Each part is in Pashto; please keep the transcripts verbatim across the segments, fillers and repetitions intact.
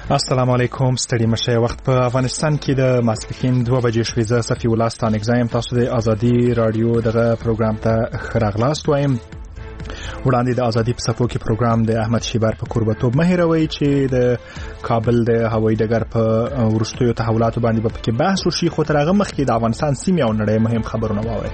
السلام علیکم. ستړي مشه. وخت په افغانستان کې د ماسپښین دوه بجې شوې. زه صفي الله ستانک زایم. تاسو د ازادي رادیو دغه پروګرام ته ښه راغلاست وایم. وړاندې د ازادي په صفو کې پروګرام د احمد شیبر په قربتوب مه هېروئ چې د کابل د هوایي ډګر په وروستیو تحولاتو باندې به پکې بحث وشي، خو تر هغه مخکې د افغانستان سیمې او نړۍ مهم خبرونه واورئ.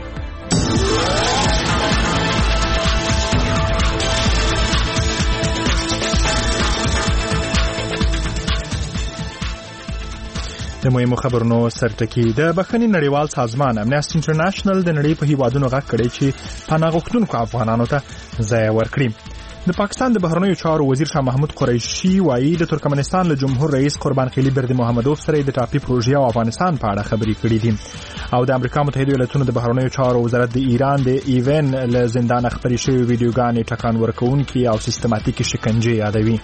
د مهمو خبرونو سرټکی. د بخښنې نړیوال سازمان امنیسټي انټرنیشنل د نړۍ په هیوادونو غږ کړی چې پناه غوښتونکو افغانانو ته ځای ورکړي. د پاکستان د بهرنیو چارو وزیر شاه محمود قریشي وایي د ترکمنستان له جمهور رئیس قربانخیلی برد محمدوف سره د ټاپي پروژې او افغانستان په اړه خبرې کړې دي. او د امریکا متحده ایالاتونو د بهرنیو چارو وزارت د ایران د ایون له زندان خبرې شوې ویډیوګانې ټکان ورکوونکي او سیستماتیکي شکنجې یادوي.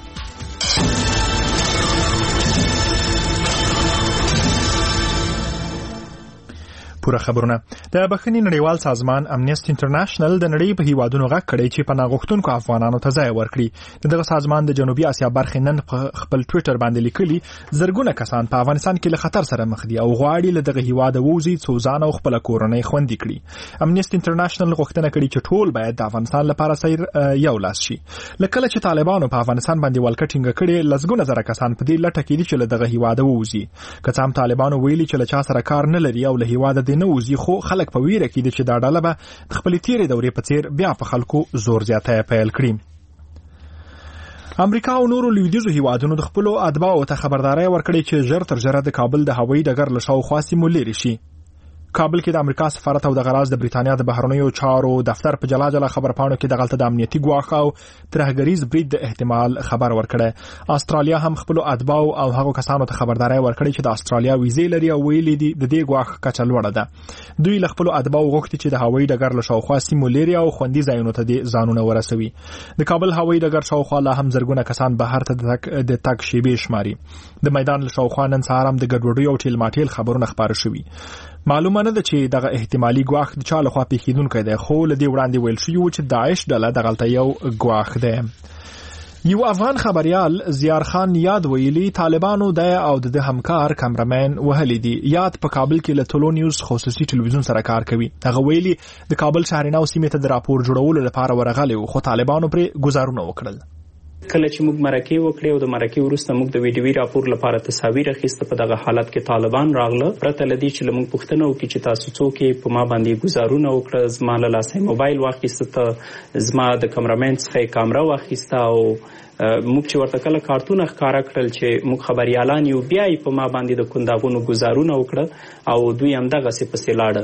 پوره خبرونه. د بخښنې نړیوال سازمان امنیسټي انټرنیشنل د نړۍ په هیوادونو غږ کړی چې پناه غوښتونکو افغانانو ته ځای ورکړي. دغه سازمان د جنوبي اسیا برخې نن خپل ټویټر باندې لیکلي زرګونه کسان په افغانستان کې له خطر سره مخ دي او غواړي له دغه هیواد ووځي څو ځان او خپل کورنۍ خوندي کړي. امنیسټي انټرنیشنل غوښتنه کړې چې ټول باید د افغانستان لپاره سیر یو لاس شي. لکه چې طالبانو په افغانستان باندې ولکه ټینګه کړې، لسګونه زره کسان په دې لټه کې دي چې له دغه هیواد ووځي. که څه هم طالبانو ویلي چې له چا سره کار نه لري او له هیواد نه وځي، خو خلک په ویره کې دي چې دا ډله به د خپلې تیرې دورې په څیر بیا په خلکو زور زیاتی پیل کړي. امریکا او نورو لویدیځو هیوادونو د خپلو اتباعو ته خبرداری ورکړې چې ژر تر ژره د کابل د هوایي ډګر له شاوخوا سیمو لرې شي. کابل کې د امریکا سفارت او د غراز د بریتانیا د بهرنیو چارو دفتر په جلا جلا خبرپاڼو کې دغلته د امنیتي ګواښ او ترهګریز برید د احتمال خبر ورکړی. استرالیا هم خپل اتباعو او هغو کسانو ته خبرداری ورکړی چې د استرالیا ویزې لري او ویلي دي د دې ګواښ کچه لوړه ده. دوی له خپل اتباعو غوښتي چې د هوایي ډګر له شاوخوا سیمو لري او خوندي ځایونو ته د ځانونه ورسوي. د کابل هوایي ډګر شاوخوا لا هم زرګونه کسان بهر ته د تګ شیبې شماري. د میدان له شاوخوا نن سهار هم د ګډوډۍ او ټیل ماټیل خبرونه خپاره شوي. معلومه نه ده چې دغه احتمالي ګواښ د چا لخوا پیښیدونکی دی، خو له دې وړاندې ویل شوي و چې داعش ډله دغلته یو ګواښ دی. یو افغان خبریال زیار خان یاد ویلي طالبانو د او د همکار کامرمن وهلي دي. یاد په کابل کې له ټولو نیوز خصوصي ټلویزیون سره کار کوي. هغه ویلي د کابل شهرناو سیمې ته د راپور جوړولو لپاره ورغلی و، خو طالبانو پرې ګزارونه وکړل. کله چې موږ مرکه وکړې او د مرکه وروسته موږ د ویډیوي راپور لپاره تصاویر اخیسته، په دغه حالت کې طالبان راغله. پرته لدی چې موږ پوښتنه وکړو چې تاسو څوک په ما باندې گزارونه وکړه، زما له لاسه موبایل واخیسته، ته زما د کیمرامین څخه کیمرا واخیسته او موږ چې ورته کله کارتون ښکارا کړل چې موږ خبريالان یو، بیا په ما باندې د کونداغونو گزارونه وکړه او دوی هم دغه څه پسې لاړه.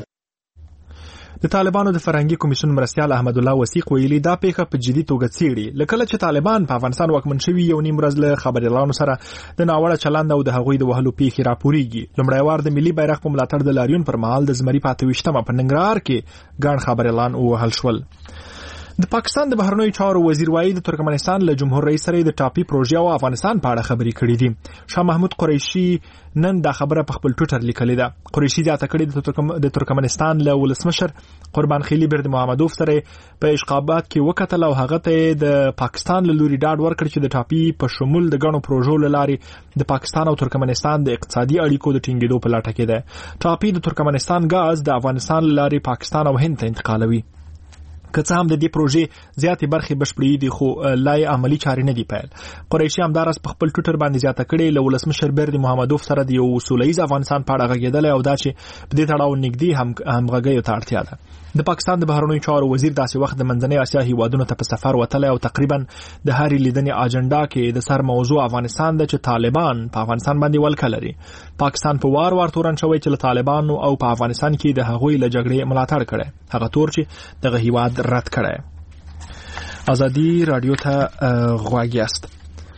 د طالبانو د فرهنګي کمیسیون مرستیال احمد الله وثیق ویلي دا پیښه په جدي توګه څیړي. لکه چې طالبان په افغانستان واکمن شوي یو نیم ورځ له خبريالانو سره د ناوړه چلند او د هغوی د وهلو پیښې راپورېږي. لومړی وار د ملي بیرغ په ملاتړ د لاریون پر مهال د زمري په اته ویشتمه په ننګرهار کې ګڼ خبريالان ووهل شول. د پاکستان د بهرنیو چارو وزیر وایي د ترکمنستان له جمهور رئیس سره د ټاپي پروژې او افغانستان په اړه خبرې کړې دي. شاه محمود قریشي نن دا خبره په خپل ټویټر لیکلې ده. قریشي زیاته کړې د ترکمنستان له ولسمشر قربانخیلی برد محمدوف سره په اشقابات کې وکتل او هغه ته د پاکستان له لوري ډاډ ورکړ چې د ټاپي په شمول د غنو پروژو لارې د پاکستان او ترکمنستان د اقتصادي اړیکو د ټینګېدو په لټه کې ده. ټاپي د ترکمنستان غاز د افغانستان لارې پاکستان او هند ته انتقالوي. که څه هم د دې پروژې زیاتې برخې بشپړې دي، خو لا یې عملي چارې نه دي پیل. قریشي همداراز په خپل ټویټر باندې زیاته کړې له ولسمشر برد محمدوف سره د یو سولهییز افغانستان په اړه غږېدلی او دا چې په دې تړاو نږدې هم همغږیو ته اړتیا ده. د پاکستان د بهرنیو چارو وزیر داسې وخت د منځنۍ اسیا هیوادونو ته په سفر وتلی او تقریبا د هرې لیدنې اجنډا کې د سر موضوع افغانستان ده چې طالبان په افغانستان باندې ولکه لري. پاکستان په وار وار تورن شوی چې له طالبانو او په افغانستان کې د هغوی له جګړې ملاتړ کړي، هغه تور چې دغه هیواد رد کړي. ازادي رادیو ته غوږ یاست.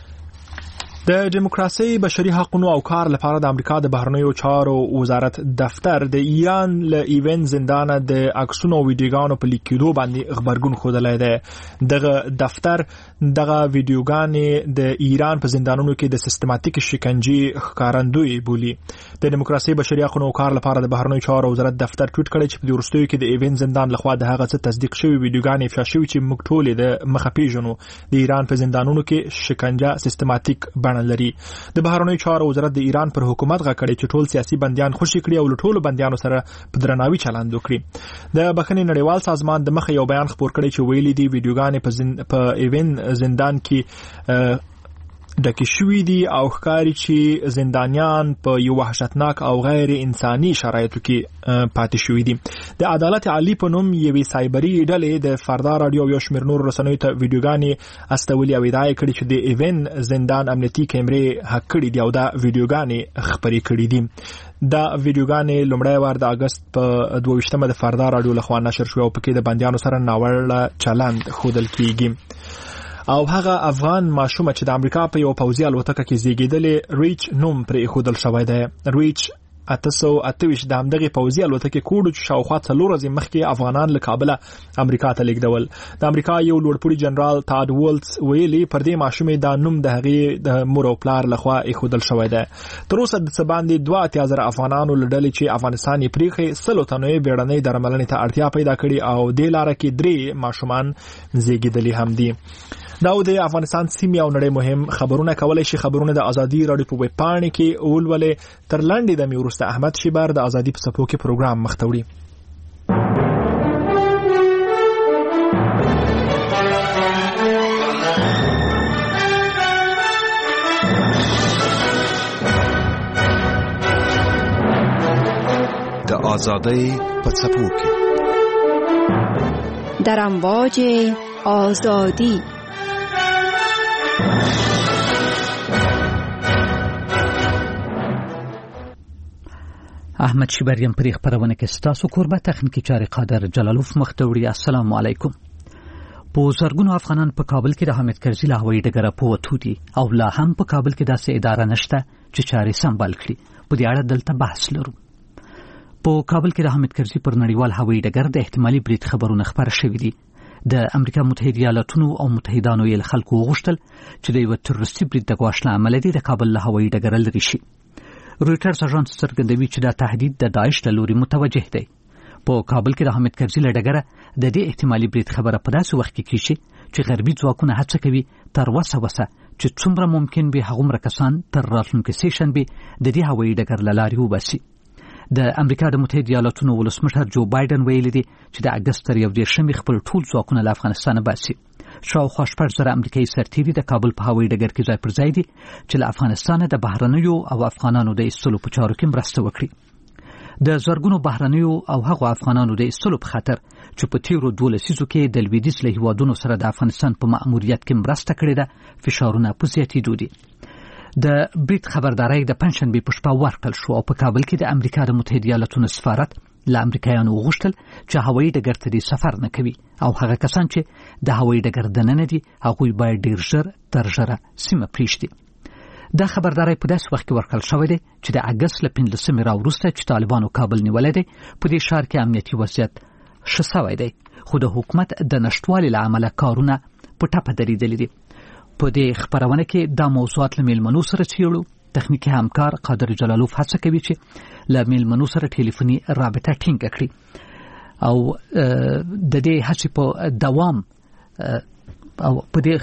د دیموکراسي بشري حقوقو او کار لپاره د امریکا د بهرنیو چارو وزارت دفتر د ایران له ایون زندان د عکسونو او ویډیوګانو په لیکلو باندې خبرګون خوده دی. دغه دفتر دغه ویډیوګانې د ایران په زندانونو کې د سیستماتیک شکنجې ښکارندوی بولي. د دیموکراسي بشري حقوقو او کار لپاره د بهرنیو چارو وزارت دفتر ټویټ کړی چې په وروستیو کې د ایون زندان لخوا د هغه څه تصدیق شوی ویډیوګانې افشا شوي چې موږ ټول د مخه پیژنو د ایران په زندانونو کې شکنجه سیستماتیک بڼه بڼه لري. د بهرنیو چارو وزارت د ایران پر حکومت غاکړي چې ټول سیاسي بندیان خوشي کړي او ټول بندیانو سره په درناوي چلند وکړي. د بخښنې نړیوال سازمان د مخه یو بیان خپور کړی چې ویلي دي ویډیوګانې په زن... په ایون زندان کې ډکې شوې دي او ښکاري چې زندانیان په یو وحشتناک او غیر انساني شرایطو کې پاتې شوي دي. د عدالت عالی په نوم یوې سایبري ډلې د فردا رادیو یو شمېر نور رسنیو ته ویډیوګانې استولې او ادعا یې کړې چې د ایون زندان امنیتي کیمرې هک کړي دي او دا ویډیوګانې خپرې کړي دي. دا ویډیوګانې لومړی وار د اگست په دوه ویشتمه د فردا رادیو لخوا نشر شوې او پکې د بندیانو سره ناوړه چلند ښودل کیږي. او هغه افغان ماشومه چې د امریکا په یو پوځي الوتکه کې زیږیدلې ریچ نوم پرې ایښودل شوی دی. ریچ اته سوه اته ویشت د همدغې پوځي الوتکې کوډ چې شاوخوا څلور ورځې مخکې افغانان له کابله امریکا ته لیږدول. د امریکا یو لوړپوړي جنرال تاد وولتس ویلي پر دې ماشومې دا نوم د هغې د مور او پلار لخوا ایښودل شوی دی. تر اوسه د څه باندې دوه اتیا زره افغانانو له ډلې چې افغانستان یې پریښی سلو تنو یې بیړنۍ درملنې ته اړتیا پیدا کړې او دې لاره کې درې ماشومان زیږیدلي هم دي. دا د افغانستان سیمې او نړۍ مهم خبرونه کولای شي خبرونه د ازادي رادیو په ویب پاڼه کې ولولې. تر لاندې د میورسته احمد شیبر د ازادي په صفحو کې پروګرام مختوړي. د ازادۍ په صفحو کې در امواج آزادی. احمد شیبریم پرې خبرونه کې ستاسو کوربه تخنیکی چاري قادر جلالوف مختوړي. السلام علیکم. په زرګونو افغانان په کابل کې د حامد کرزي له هوایي ډګره پوتو دي او لا هم په کابل کې داسې اداره نشته چې چاري سمبال کړي. په دې اړه دلته بحث لرو. په کابل کې د حامد کرزي پر نړیوال هوایي ډګر د احتمالي برید خبرونه خبره شوې دي. د امریکا متحده ایالاتونو او متحدانو یې خلکو غوښتل چې د یو تروریستي برید د ګواښ له امله د کابل له هوایي ډګر لرې شي. رویټرز اژانس څرګندوي چې دا تهدید د داعش له لوري متوجه دی. په کابل کې د حامد کرزي له ډګره د دې احتمالي برید خبره په داسې وخت کې کیږي چې غربي ځواکونه هڅه کوي تر وسه وسه چې څومره ممکن به هغومره کسان تر راتلونکي سیشنبې د دې هوایي ډګر له لارې وباسي. د امریکا د متحده ایالاتونو ولسمشر جو بایدن ویلي دی چې د اګست تر یو دېرشمې خپل ټول ځواکونه له افغانستانه باسي. شاوخوا شپږ زره امریکایي سرتیري د کابل په هوایي ډګر کې ځای پر ځای دي چې له افغانستانه د بهرنیو او افغانانو د ایستلو په چارو کې مرسته وکړي. د زرګونو بهرنیو او هغو افغانانو د ایستلو په خاطر چې په تیرو دوه لسیزو کې د لویدیځ له هیوادونو سره د افغانستان په مأموریت کې مرسته کړې ده فشارونه په زیاتېدو دي. د برید خبرداري د پنځشنبې په شپه ورکړل شو او په کابل کې د امریکا د متحده ایالاتونو سفارت له امریکایانو وغوښتل چې هوایي ډګر ته سفر نه کوي او هغه کسان چې د هوایي ډګر دننه دي هغوی باید ډیر ژر تر ژره سیمه پریږدي. دا خبرداري په داسې وخت کې ورکړل شوې ده چې د اګست له پنځلسمې راوروسته چې طالبانو کابل نیولی دی په دې ښار کې امنیتي وضعیت ښه سوی دی خو د حکومت د نشتوالي له امله کارونه په ټپه درېدلي دي. په دې خبرونه کې دا موضوعات له میلمنو سره څېړو. تخنیکی همکار قادر جلالوف هڅه کوي چې له میلمنو سره ټلیفوني رابطه ټینګه کړي او د دې هڅې په دوام او په دې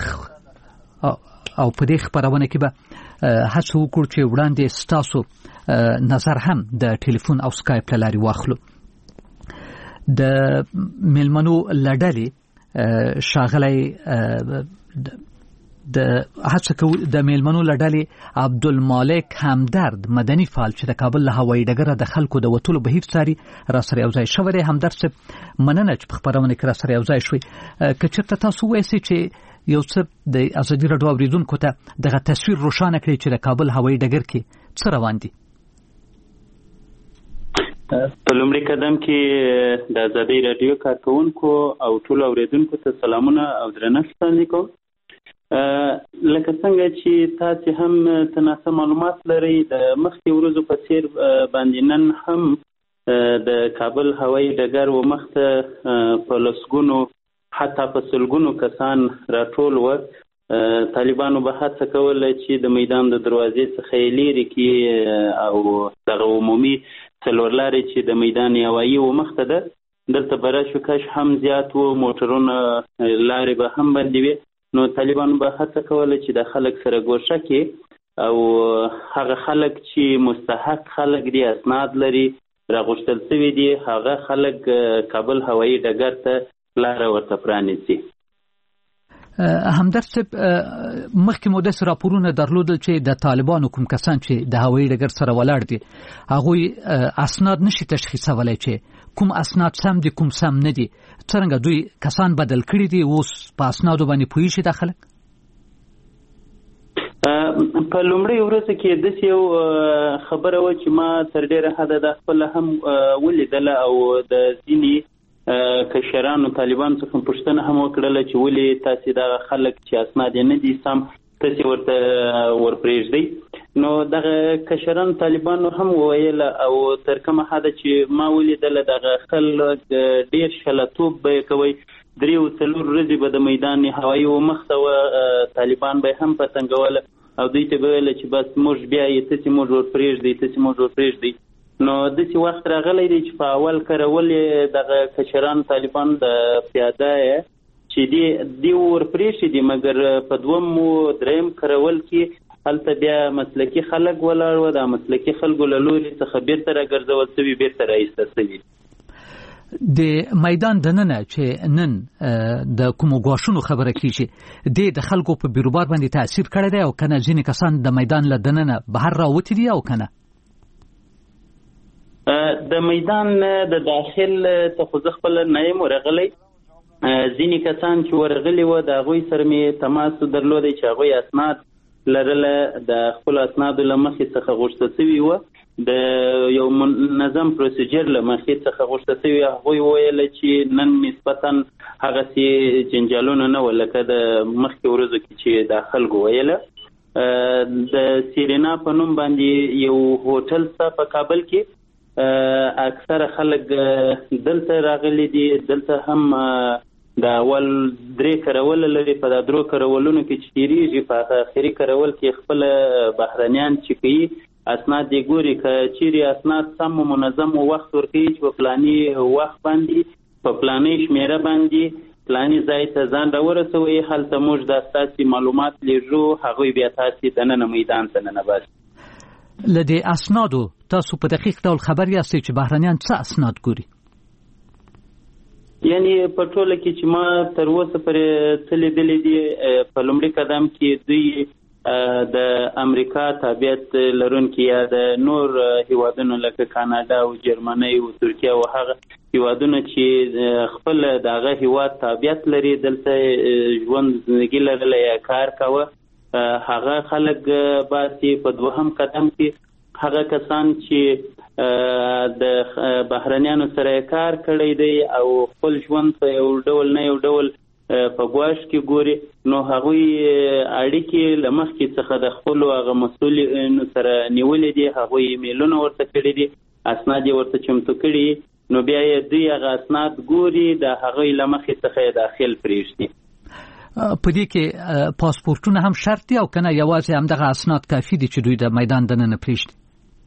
او په دې خبرونه کې به هڅه وکړو چې وړاندې ستاسو نظر هم د ټلیفون او سکایپ له لارې واخلو. د میلمنو له ډلې ښاغلی د هڅه کوي د میلمنو له ډلې عبدالمالک همدرد مدني فعال چې د کابل له هوایي ډګره د خلکو د وتلو بهیر څاري را سره یو ځای شوی دی. همدرد صاحب مننه چې په خبرونه کې را سره یو ځای شوي. که چېرته تاسو وایئ چې یو څه د ازادي راډیو اورېدونکو ته دغه تصویر روښانه کړئ چې د کابل هوایي ډګر کې څه روان دي. په لومړي قدم کې د ازادي راډیو کارکوونکو او ټولو اورېدونکو ته سلامونه او درنښت وړاندې کوم. لکه څنګه چې تاسو هم تناسب معلومات لرئ د مخکې ورځو په څیر باندې نن هم د کابل هوایي ډګر و مخته په لسګونو حتی په سلګونو کسان راټول و. طالبانو به هڅه کوله چې د میدان د دروازې څخه یې لرې کړي او دغه عمومي څلورلارې چې د میدان هوایي و مخته ده دلته به راشوکش هم زیات و، موټرونه لارې به هم بندې وي. نو طالبانو به هڅه کوله چې د خلک سره ګوښه کړي او هغه خلک چې مستحق خلک دي اسناد لري راغوښتل شوي دي هغه خلک کابل هوایي ډګر ته لاره ورته پرانیسي. همدرد صاحب مخکې مو داسې راپورونه درلودل چې د طالبانو کوم کسان چې د هوایي ډګر سره ولاړ دي هغوی اسناد نشي تشخیصولی چې کوم اسناد سم دي کوم سم نه دي. څرنګه دوی کسان بدل کړي دي اوس په اسنادو باندې پوهیږي دا خلک؟ په لومړۍ ورځ کې داسې یو خبره وه چې ما تر ډېره حده دا خپله هم ولیدله او د ځینې کشرانو طالبانو څخه پوښتنه هم وکړله چې ولې تاسې دغه خلک چې اسناد یې نه دي سم تاسې ورته ورپرېږدئ. نو دغه کشرانو طالبانو هم وویله او تر کومه حده چې ما ولیدله دغه خلک ډېر شلتوب به یې کوئ. درې او څلور ورځې به د میدان هوایي و مخته وه طالبان به یې هم پتنګوله او دوی ته به ویله چې بس موږ بیا یې تاسې موږ ورپرېږدئ تاسې موږ ورپرېږدئ. نو داسې وخت راغلی دی چې په اول کرول یې دغه کشران طالبان د پیاده یې چې دی دی ورپرېښي دي مګر په دوم و دریم کرول کې هلته بیا مسلکي خلک ولاړ وه. دا مسلکي خلکو له لوري څخه بیرته راګرځول شوي بیرته رایسته شوي. د میدان دننه چې نن د کومو ګواښونو خبره کیږي د د خلکو په بیروبار باندې تاثیر کړی دی او کنه ځینې کسان د میدان له دننه بهر راوتي دي او کنه د میدان د داخل ته خو زه خپله نه یم ورغلی. ځینې کسان چې ورغلي وه د هغوی سره مې تماس درلودی چې هغوی اسناد لرله د خپلو اسنادو له مخې څخه غوښته شوي وه د یو منظم پروسیجر له مخې څخه غوښته شوي. هغوی وویله چې نن نسبتا هغسې جنجالونه نه وه لکه د مخکې ورځو کې چې دا خلکو ویله. د سیرینا په نوم باندې یو هوټل شته په کابل کې اکثره خلک دلته راغلي دي. دلته هم د اول درې کرول لري په دا درو کرولونو کې چې تېرېږي په آخري کرول کې خپله بهرنیان چې کوي اسناد یې ګوري که چیرې اسناد سم و منظم و وخت ورکوي چې په پلاني وخت باندې په پلاني شمیره باندې پلاني ځای ته ځان راورسوئ هلته موږ دا ستاسې معلومات لیږو هغوی بیا تاسې دننه میدان ته ننباسي. له دې اسنادو تاسو په دقیق ډول خبر یاستئ چې بهرنیان څه اسناد ګوري؟ یعنی په ټوله کې چې ما تر اوسه پورې څه لیدلي دي په لومړي قدم کې دوی د امریکا تابعیت لرونکي یا د نور هیوادونو لکه کاناډا او جرمني او ترکیه او هغه هیوادونه چې خپل دغه هیواد تابعیت لري دلته ژوند زندگی لرله یا کار کوه هغه خلک باسي. په دوهم قدم کې هغه کسان چې د بهرنیانو سره کار کړی دی او خپل ژوند په یو ډول نه یو ډول په ګواښ کې ګوري نو هغوی اړیکې له مخکې څخه د خپلو هغه مسؤلینو سره نیولې دي هغوی ایمیلونه ورته کړي دي اسناد یې ورته چمتو کړي نو بیا یې دوی هغه اسناد ګوري د هغوی له مخې څخه یې داخل پرېږدي. په دې کې پاسپورټونه هم شرط دي او کنه یوازې همدغه اسناد کافي دي چې دوی د میدان دننه پرېږدي؟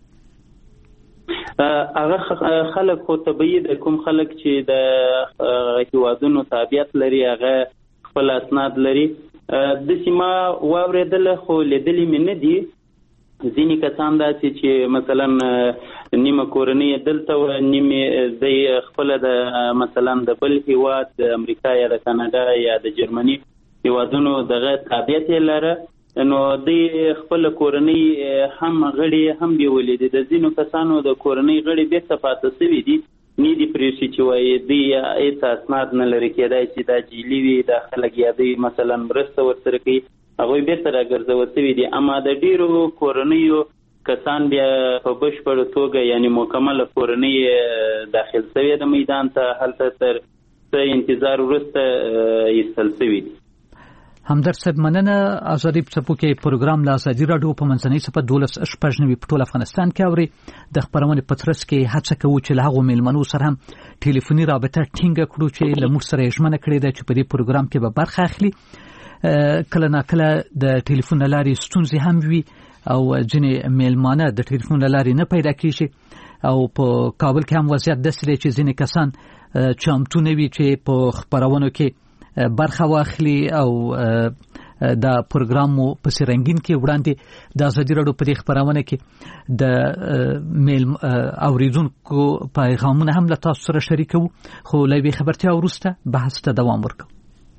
هغه خلک خو طبیعي د کوم خلک چې د هیوادونو تابعیت لري هغه خپل اسناد لري. داسې ما واورېدله خو لیدلي مې نه دي. ځینې کسان داسې چې مثلا نیمه کورنۍ دلته وه نیمې دی خپله د مثلا د بل هیواد د امریکا یا د کاناډا یا د جرمني هیوادونو دغه تابعیت یې لره نو دوی خپل کورنۍ هم غړي هم بیولې دي. د ځینو کسانو د کورنۍ غړي بیرته پاته شوي دي نه دي پرېښي چې وایي دوی هېڅ اسناد نه لري کېدای چې دا جیلي وي دا خلک یا دوی مثلا مرسته ورسره کوي هغوی بیرته راګرځول شوي دي. اما د ډېرو کورنیو کسان بیا په بشپړه توګه یعنی مکمله کورنۍ داخل شوي د میدان ته هلته تر څه انتظار وروسته ایستل شوي دي. همدرد صاحب مننه. ازادي څپوکې پروګرام له ازادي راډیو په منځنۍ صفحه دولس شپږ نوي په ټول افغانستان کې اوري. د خبرونې په ترڅ کې هڅه کوو چې له هغو میلمنو سره هم ټلیفوني رابطه ټینګه کړو چې له موږ سره یې ژمنه کړې ده چې په دې پروګرام کې به برخه اخلي. کله ناکله د ټلیفون له لارې ستونزې هم وي او ځینې میلمانه د ټلیفون له لارې نه پیدا کېږي او په کابل کې هم وضعیت داسې دی چې ځینې کسان چمتو نه وي چې په خبرونو کې برخه واخلي او دا پروګرام مو په سرنګین کې وړاندې د ازادي رادیو په خبرونه کې د میل اوریدونکو پیغامونه هم له تاسو سره شریکو خو لوي خبرتیا ورسته بحث ته دوام ورکړو.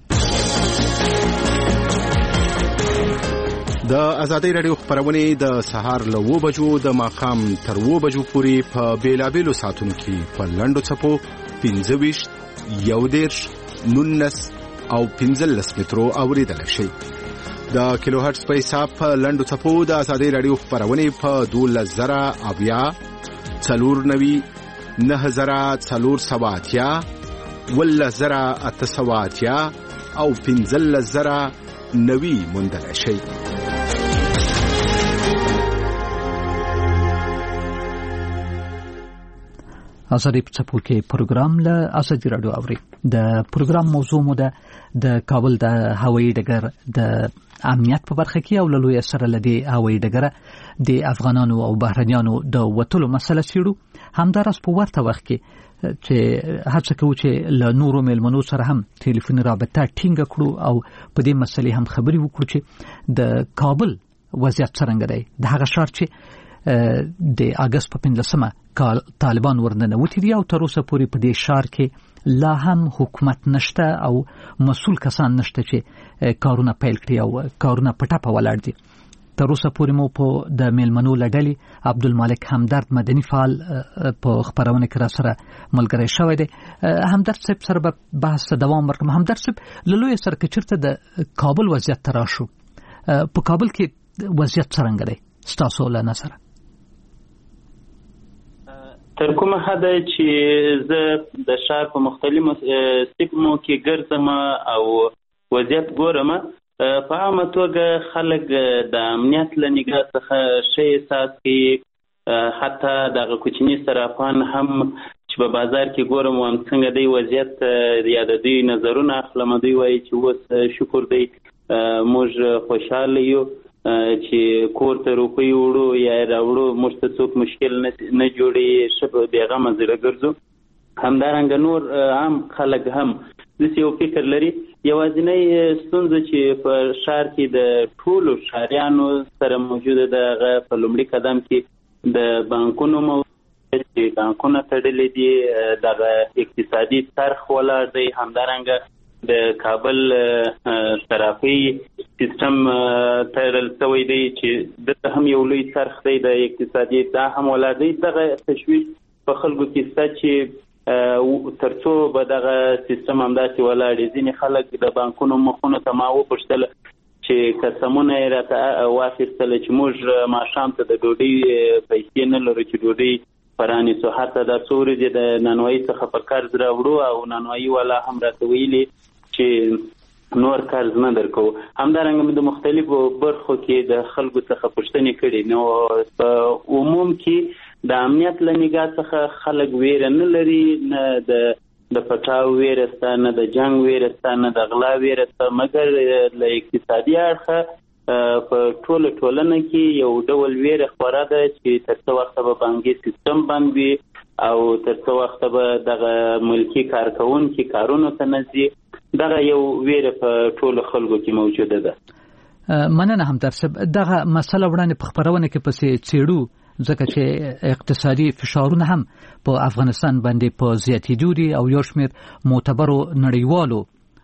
د ازادي رادیو خبرونه د سهار له و بجو د ماقام تر و بجو پورې په بیلابېلو ساعتونو کې په لنډو چپو پنځه ویشت یو دیرش نونس او پنځلس مترو اوریدل شي. د کیلو هرتز په حساب په لنډو چپو د ازادي رادیو خبرونه په دولس زره اویا څلور نوي نه زره څلور سواتیا ولس زره اته سواتیا او پنځلس زره نوي موندل شي. ازادي په څپو کې پروګرام له ازادي رادیو اوري. د پروګرام موضوع مو ده د کابل د هوایي ډګر د امنیت په برخه کې او له لوی سره لدی هوایي ډګر د افغانانو او بهرنیانو د وټلو مسله سیړو. همدارس په ورته وخت کې چې هڅه کوي چې له نورو میلمنو سره هم ټلیفوني رابطه ټینګه کړو او په دې مسلې هم خبري وکړو چې د کابل وضعیت څنګه دی. د هغه ښار چې د اگست په پنځلسمه کال طالبان ورننوتي دي او تر اوسه پورې په دې ښار کې لا هم حکومت نشته او مسؤل کسان نشته چې کارونه پیل کړي او کارونه پټه ولاړ دي. تر اوسه پورې مو په د میلمنو لړلې عبدالمالک همدرد مدني فعال په خبرونه کې را سره ملګری شوی دی. همدرد صاحب سره به بحث دوام ورکړم. همدرد صاحب له لوی سره چیرته د کابل وضعیت ته راشو، په کابل کې وضعیت څنګه دی ستاسو له نظره؟ تر کومه حده چې زه د ښار په مختلفو سیمو کې ګرځم او وضعیت ګورم، په عامه توګه خلک د امنیت له نګاه څخه ښه احساس کوي. حتی دغه کوچني صرافان هم چې په بازار کې ګورم وایم څنګه دی وضعیت یا د دوی نظرونه اخلم، دوی وایي چې اوس شکر دی موږ خوشحاله یو چې کور ته روپۍ وړو یا راوړو موږ ته څوک مشکل نه جوړي، ښه بېغمه زړه ګرځو. همدارنګه نور عام خلک هم داسې یو فکر لري. یوازینۍ ستونزه چې په ښار کې د ټولو ښاریانو سره موجوده ده هغه په لومړي قدم کې د بانکونو موجود چې بانکونه تړلي دي، دغه اقتصادي څرخ ولاړ دی. همدارنګه د کابل صرافي سیستم تړل شوی دی چې دلته هم یو لوی څرخ دی د اقتصادي، دا هم ولاړ دی. دغه تشویش په خلکو کې شته چې تر څو به دغه سیستم همداسې ولاړ وي. ځینې خلک د بانکونو مخونو ته ما وپوښتل چې قسمونه یې راته واخیستل چې موږ ماښام ته د ډوډۍ پیسې نه لرو چې ډوډۍ پرانیسو، حتی دا څو ورځې د نانوایي څخه په قرض راوړو او نانوایي والا هم راته ویلي چې نور قرض نه درکو. همدارنګه مې د مختلفو برخو کې د خلکو څخه پوښتنې کړي. نو په عموم کې د امنیت له نګاه څخه خلک ویره نه لري، نه د د پټاو ویره شته، نه د جنګ ویره شته، نه د غلا ویره شته، مګر له اقتصادي اړخه په ټوله ټولنه کې یو ډول ویره خپره ده چې تر څه وخته به بانکي سیستم بند وي او تر څه وخته به دغه ملکي کارکوونکي کارونو ته نه ځي. دغه یو ویره په ټولو خلکو کې موجوده ده. مننه همدرد صاحب. دغه مسله وړاندې په خبرونه کې پسې څېړو ځکه چې اقتصادي فشارونه هم په افغانستان باندې په زیاتېدو دي او یو شمېر معتبرو نړیوالو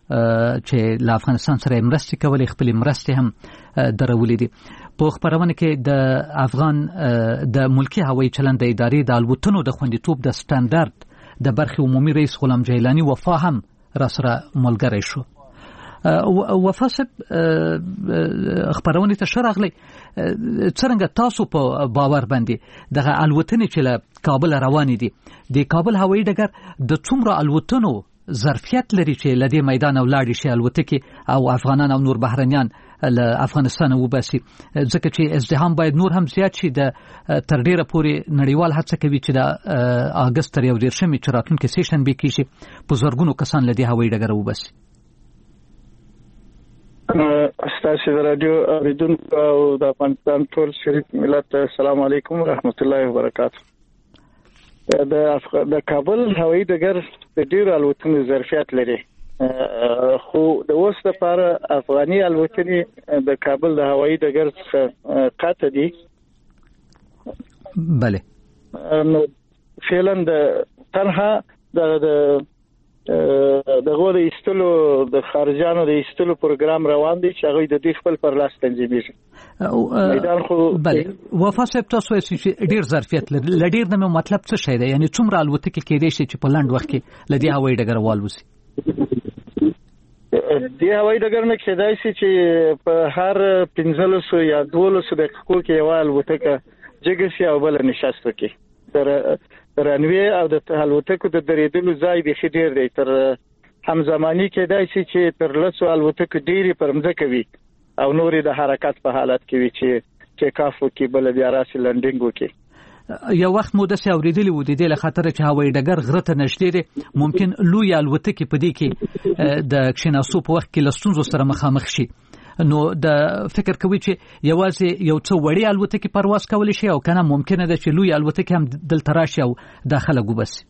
چې له افغانستان سره مرستې کولې خپلې مرستې هم درولې دي. په خبرونه کې د افغان د ملکي هوایي چلند د ادارې د الوتنو د خوندیتوب د سټانډرد د برخې عمومي رئیس غلام جیلانی وفا هم را سره ملګری شو. وفا صاحب خبرونه ته شرغلی څنګه تاسو په باور باندې دغه الوتنې چې له کابل روانې دي د کابل هوایي ډګر د څومره الوتنو ظرفیت لري چې لدی میدان او لاړ شي الوتکې او افغانان او نور بهرنیان له افغانستان وباسي، ځکه چې ازدحام باید نور هم زیات شي. د تر ډیره پورې نړیوال هڅه کوي چې د اگست تر یو دیرشمې چې راتلونکي سه شنبې کې شي په زرګونو کسان لدی هوایي ډګر وباسي. ستاسو د رادیو اوریدونکو او د افغانستان ټول شریک ملت السلام علیکم ورحمت الله وبرکاته. د د کابل هوایي ډګر د ډیرو الوتنو ظرفیت لري خو د اوس لپاره افغاني الوتنې د کابل د هوایي ډګر څخه قطع دي. بله نو فعلا د تنها د دغه د ایستلو د خارجانو د ایستلو پروګرام روان دی چې هغه د دې خپل پر لاس تنظیمېږي. میدان خو بله وفا صاحب تاسو چې ډیر ظرفیت لري لډیر نه مطلب څه شي دی یعنی څومره الوتکې کېدې شي چې په لنډ وخت کې لدی هوایي ډګر والوسي؟ دی هوایي ډګر نه کېدای شي چې په هر پنځلسو یا دولسو دقیقو کې یو الوتکه جګ شي او بل نشست وکړي. تر رنوی او د الوتکو د درېدلو ځای به خډیر دی. تر همزمانی کېدای شي چې تر لسو الوتکو ډېری پر مځکه وي او نورې د حرکت په حالت کې وي چې ټیک اف وکړي بل بیا راسي لنډینګ وکړي. یو وخت مو د ساوریدلی و د دې له خاطر چې هوایي ډګر غره ته نږدې دی ممکن لوی الوتکې په دې کې د کښیناسو په وخت کې له ستونزو سره مخامخ شي. نو د فکر کوي چې یوازې یو څو وړي الوتکې پرواز کولی شي او کنه ممکنه ده چې لوی الوتکې هم دلته راشي او داخله وبسي؟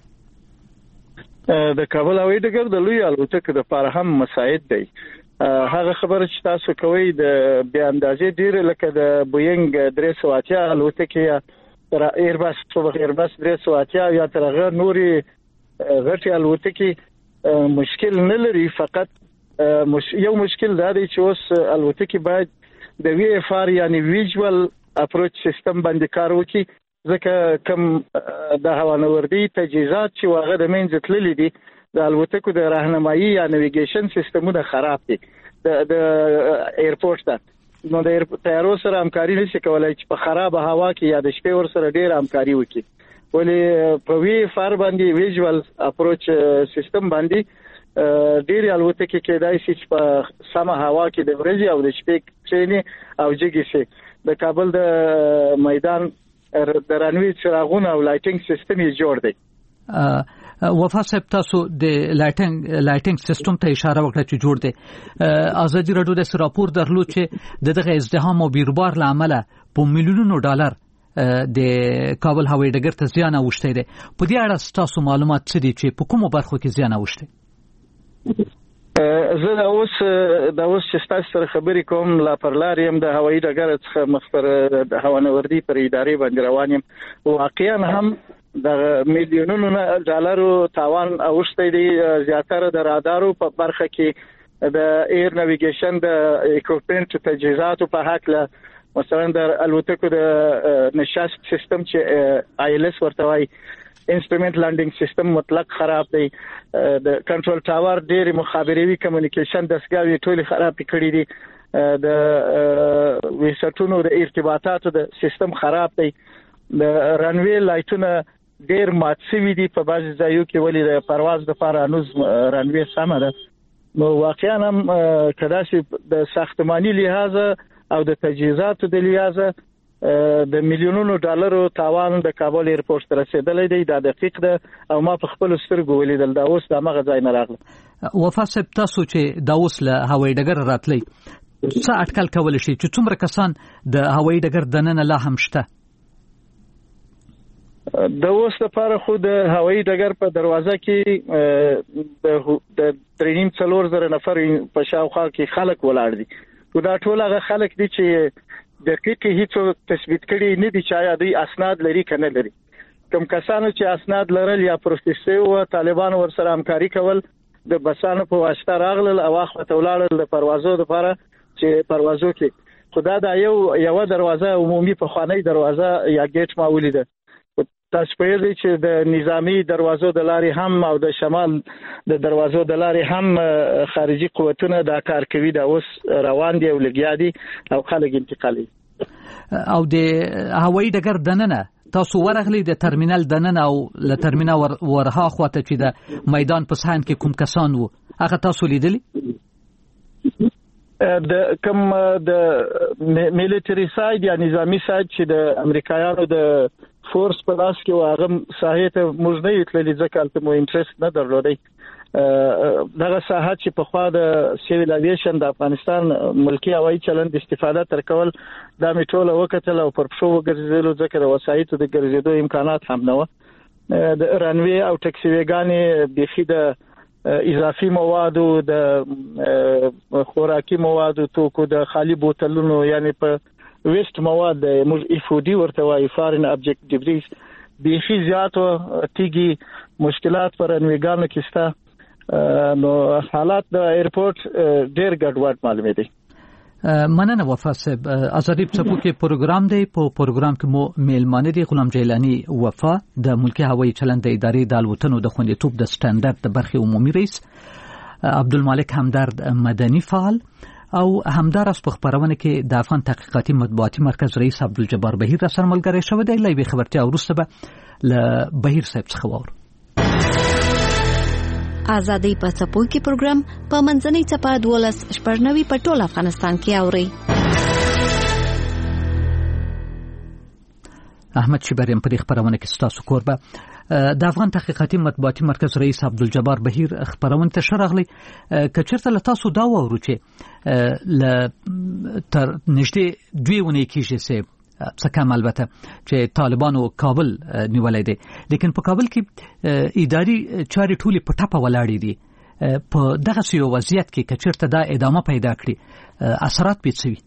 د کابل هوایي ډګر د لوی الوتکو لپاره هم مساعد دی. هغه خبره چې تاسو کوي د بیا اندازې ډیر لکه د بوینګ درې سوه اتیا الوتکې تر ایرباس څو ایرباس درې سوه اتیا یا تر هغه نوري غټي الوتکې مشکل نه لري. فقط مش یو مشکل دا دی چې اوس الوتکې باید د وی اف ار یعنی ویژوال اپروچ سیستم باندې کار وکړي ځکه کوم د هوانوردی تجهیزات چې واغه د منځ تللی دي د الوتکو د راهنمایي یا نیویګیشن سیستمونه خراب دي د ایرپورټ ته. نو د طیارو سره همکاري نشي کولای چې په خراب هوا کې یا د شپې ور سره ډیر همکاري وکړي. ولې په وی اف ار باندې ویژوال اپروچ سیستم باندې ډیر الوتکې کېدای شي چې په سمه هوا کې د ورځې او د شپې کښیني او جګی شي. د کابل د میدان د رنوی څراغونه او لایټینګ سیستم یې جوړ دی. وفا صاحب تاسو د لایټینګ لایټینګ سیستم ته اشاره وکړه چې جوړ دی. ازادي راډیو د راپور درلود چې دغه ازدحام او بیروبار لامل په میلیونونو ډالر د کابل هوایي ډګر ته زیان اوښتی دی. په دې اړه تاسو معلومات څه دي چې په کومو برخو کې زیان اوښتی؟ زه دا اوس دا اوس چې تاسو سره خبرې کوم لا پر لار يم د هوایي ډګر څخه مخبر د هوانوردی پر ادارې باندې روان یم. واقعا هم د میلیونونو ډالرو تاوان اوښتی دی. زیاتره د رادارو په برخه کې د ایر نیویګیشن د اکوپمنټ تجهیزاتو په حق له مثلا د الوتکو د نشست سیستم چې آی ال اس ورته وایي انسټرومنت لانډینګ سیستم مطلق خراب دی. د کنټرول ټاور ډېری مخابري کمیونیکیشن دستګاوې ټول خراب کړي دي. د ویسټونو د ارتباطاتو د سیستم خراب دی. د رنوی لایټونه ډېر مات شوي دي په بعض ځایو کې ولې د پرواز لپاره انوز رنوی سمه ده. نو واقعا هم کدا چې د ساختماني لحاظ او د تجهیزاتو د لحاظ د میلیونونو ډالرو تاوان د کابل ایرپورټ ته رسیدلی دی. دا دقیق ده او ما په خپل سترګو ولیدل. دا اوس د هغه ځای نه راغله. وفا صاحب تاسو چې دا اوس له هوایي ډګر راتلی څه اټکل کولی شي چې څومره کسان د هوایي ډګر دننه لا هم شته؟ د اوس لپاره خو د هوایي ډګر په دروازه کې د درې نیم څلور زره نفر په شاوخوا کې خلک ولاړ دي. دا ټول هغه خلک دي چې دقیق هیڅ تثبیت کړي نه دي چې آیا دوی اسناد لري کنه لري. کوم کسانو چې اسناد لرل یا پروسس او طالبان ور سره همکاري کول د بسانو په واسطه راغلل او اخو ته ولاړل د پروازو لپاره چې پروازو کې خدا دا یو یو دروازه عمومي په خوانی دروازه یا گیټ ما ولیده. تاسو په دې چې د نظامی دروازو د لارې هم او د شمال د دروازو د لارې هم خارجي قوتونه دا کار کوي. دا اوس روان دي او لګیا دي او خلک انتقالي. او د هوایي ډګر دننه تاسو ورغلی د ترمینل دننه او له ترمینل ورها خواته چې د میدان په ساحن کې کوم کسان وو هغه تاسو لیدلی؟ د کوم د میلیټری ساید یا نظامی ساید چې د امریکایانو د فورس په لاس کې واغم ساحه ته موږ نه یتللی ځکه البته مو انټرست نه درلودی. دغه ساحه چې په خوا د سیویل اویشن د افغانستان ملکی هوایي چلند استفاده تر کول دا میټوله وکټل او پر پښو وګرځیدل ځکه د وسایطو د ګرځېدو امکانات هم نه و. د رنوی او ټکسي ویګانې بيخي د اضافي موادو د خوراکي موادو توکو د خالی بوتلونو یعنی په ویست مواد موږ اف او ډي ورته وایي فارن ابجیکټ ډیبریز بیخي زیاتو تیږي مشکلات پر انویګانو کې ستا نو حالات د ایرپورټ ډېر ګډوډ معلومه دي. مننه وفا صاحب. ازادي څپو کې پروګرام دی، په پروګرام کې مو میلمانه دي غلام جیلانی وفا د ملکی هوایي چلند د ادارې د الوتنو د خوندیتوب د سټانډرډ د برخې عمومي رئیس، عبدالمالک همدرد مدني فعال، او همدارس په خبرونه کې د افغان تحقیقاتي مطبوعاتي مرکز رئیس عبدالجبار بهیر سره ملګری شوی دی. لایوي خبرتیا وروسته به له بهیر صاحب څخه واورو. آزادۍ په څپو کې پروګرام په منځنۍ څپه دولس شپږنوي په ټول افغانستان کې اوري. احمد شبریم په دې خبرونه کې ستاسو کوربه. د افغان تحقیقاتي مطبوعاتي مرکز رئیس عبدالجبار بهیر خبرونه ته شرغلی کچرته له تاسو دا وورو چې ل تر نږدې دوی ونې کېږي سه څه کم البته چې طالبانو کابل نیولای دي، لیکن په کابل کې اداري چارې ټولې په ټاپه ولاړې دي. په دغه یو وضعیت کې کچرته دا ادامه پیدا کړي اثرات به څه وي؟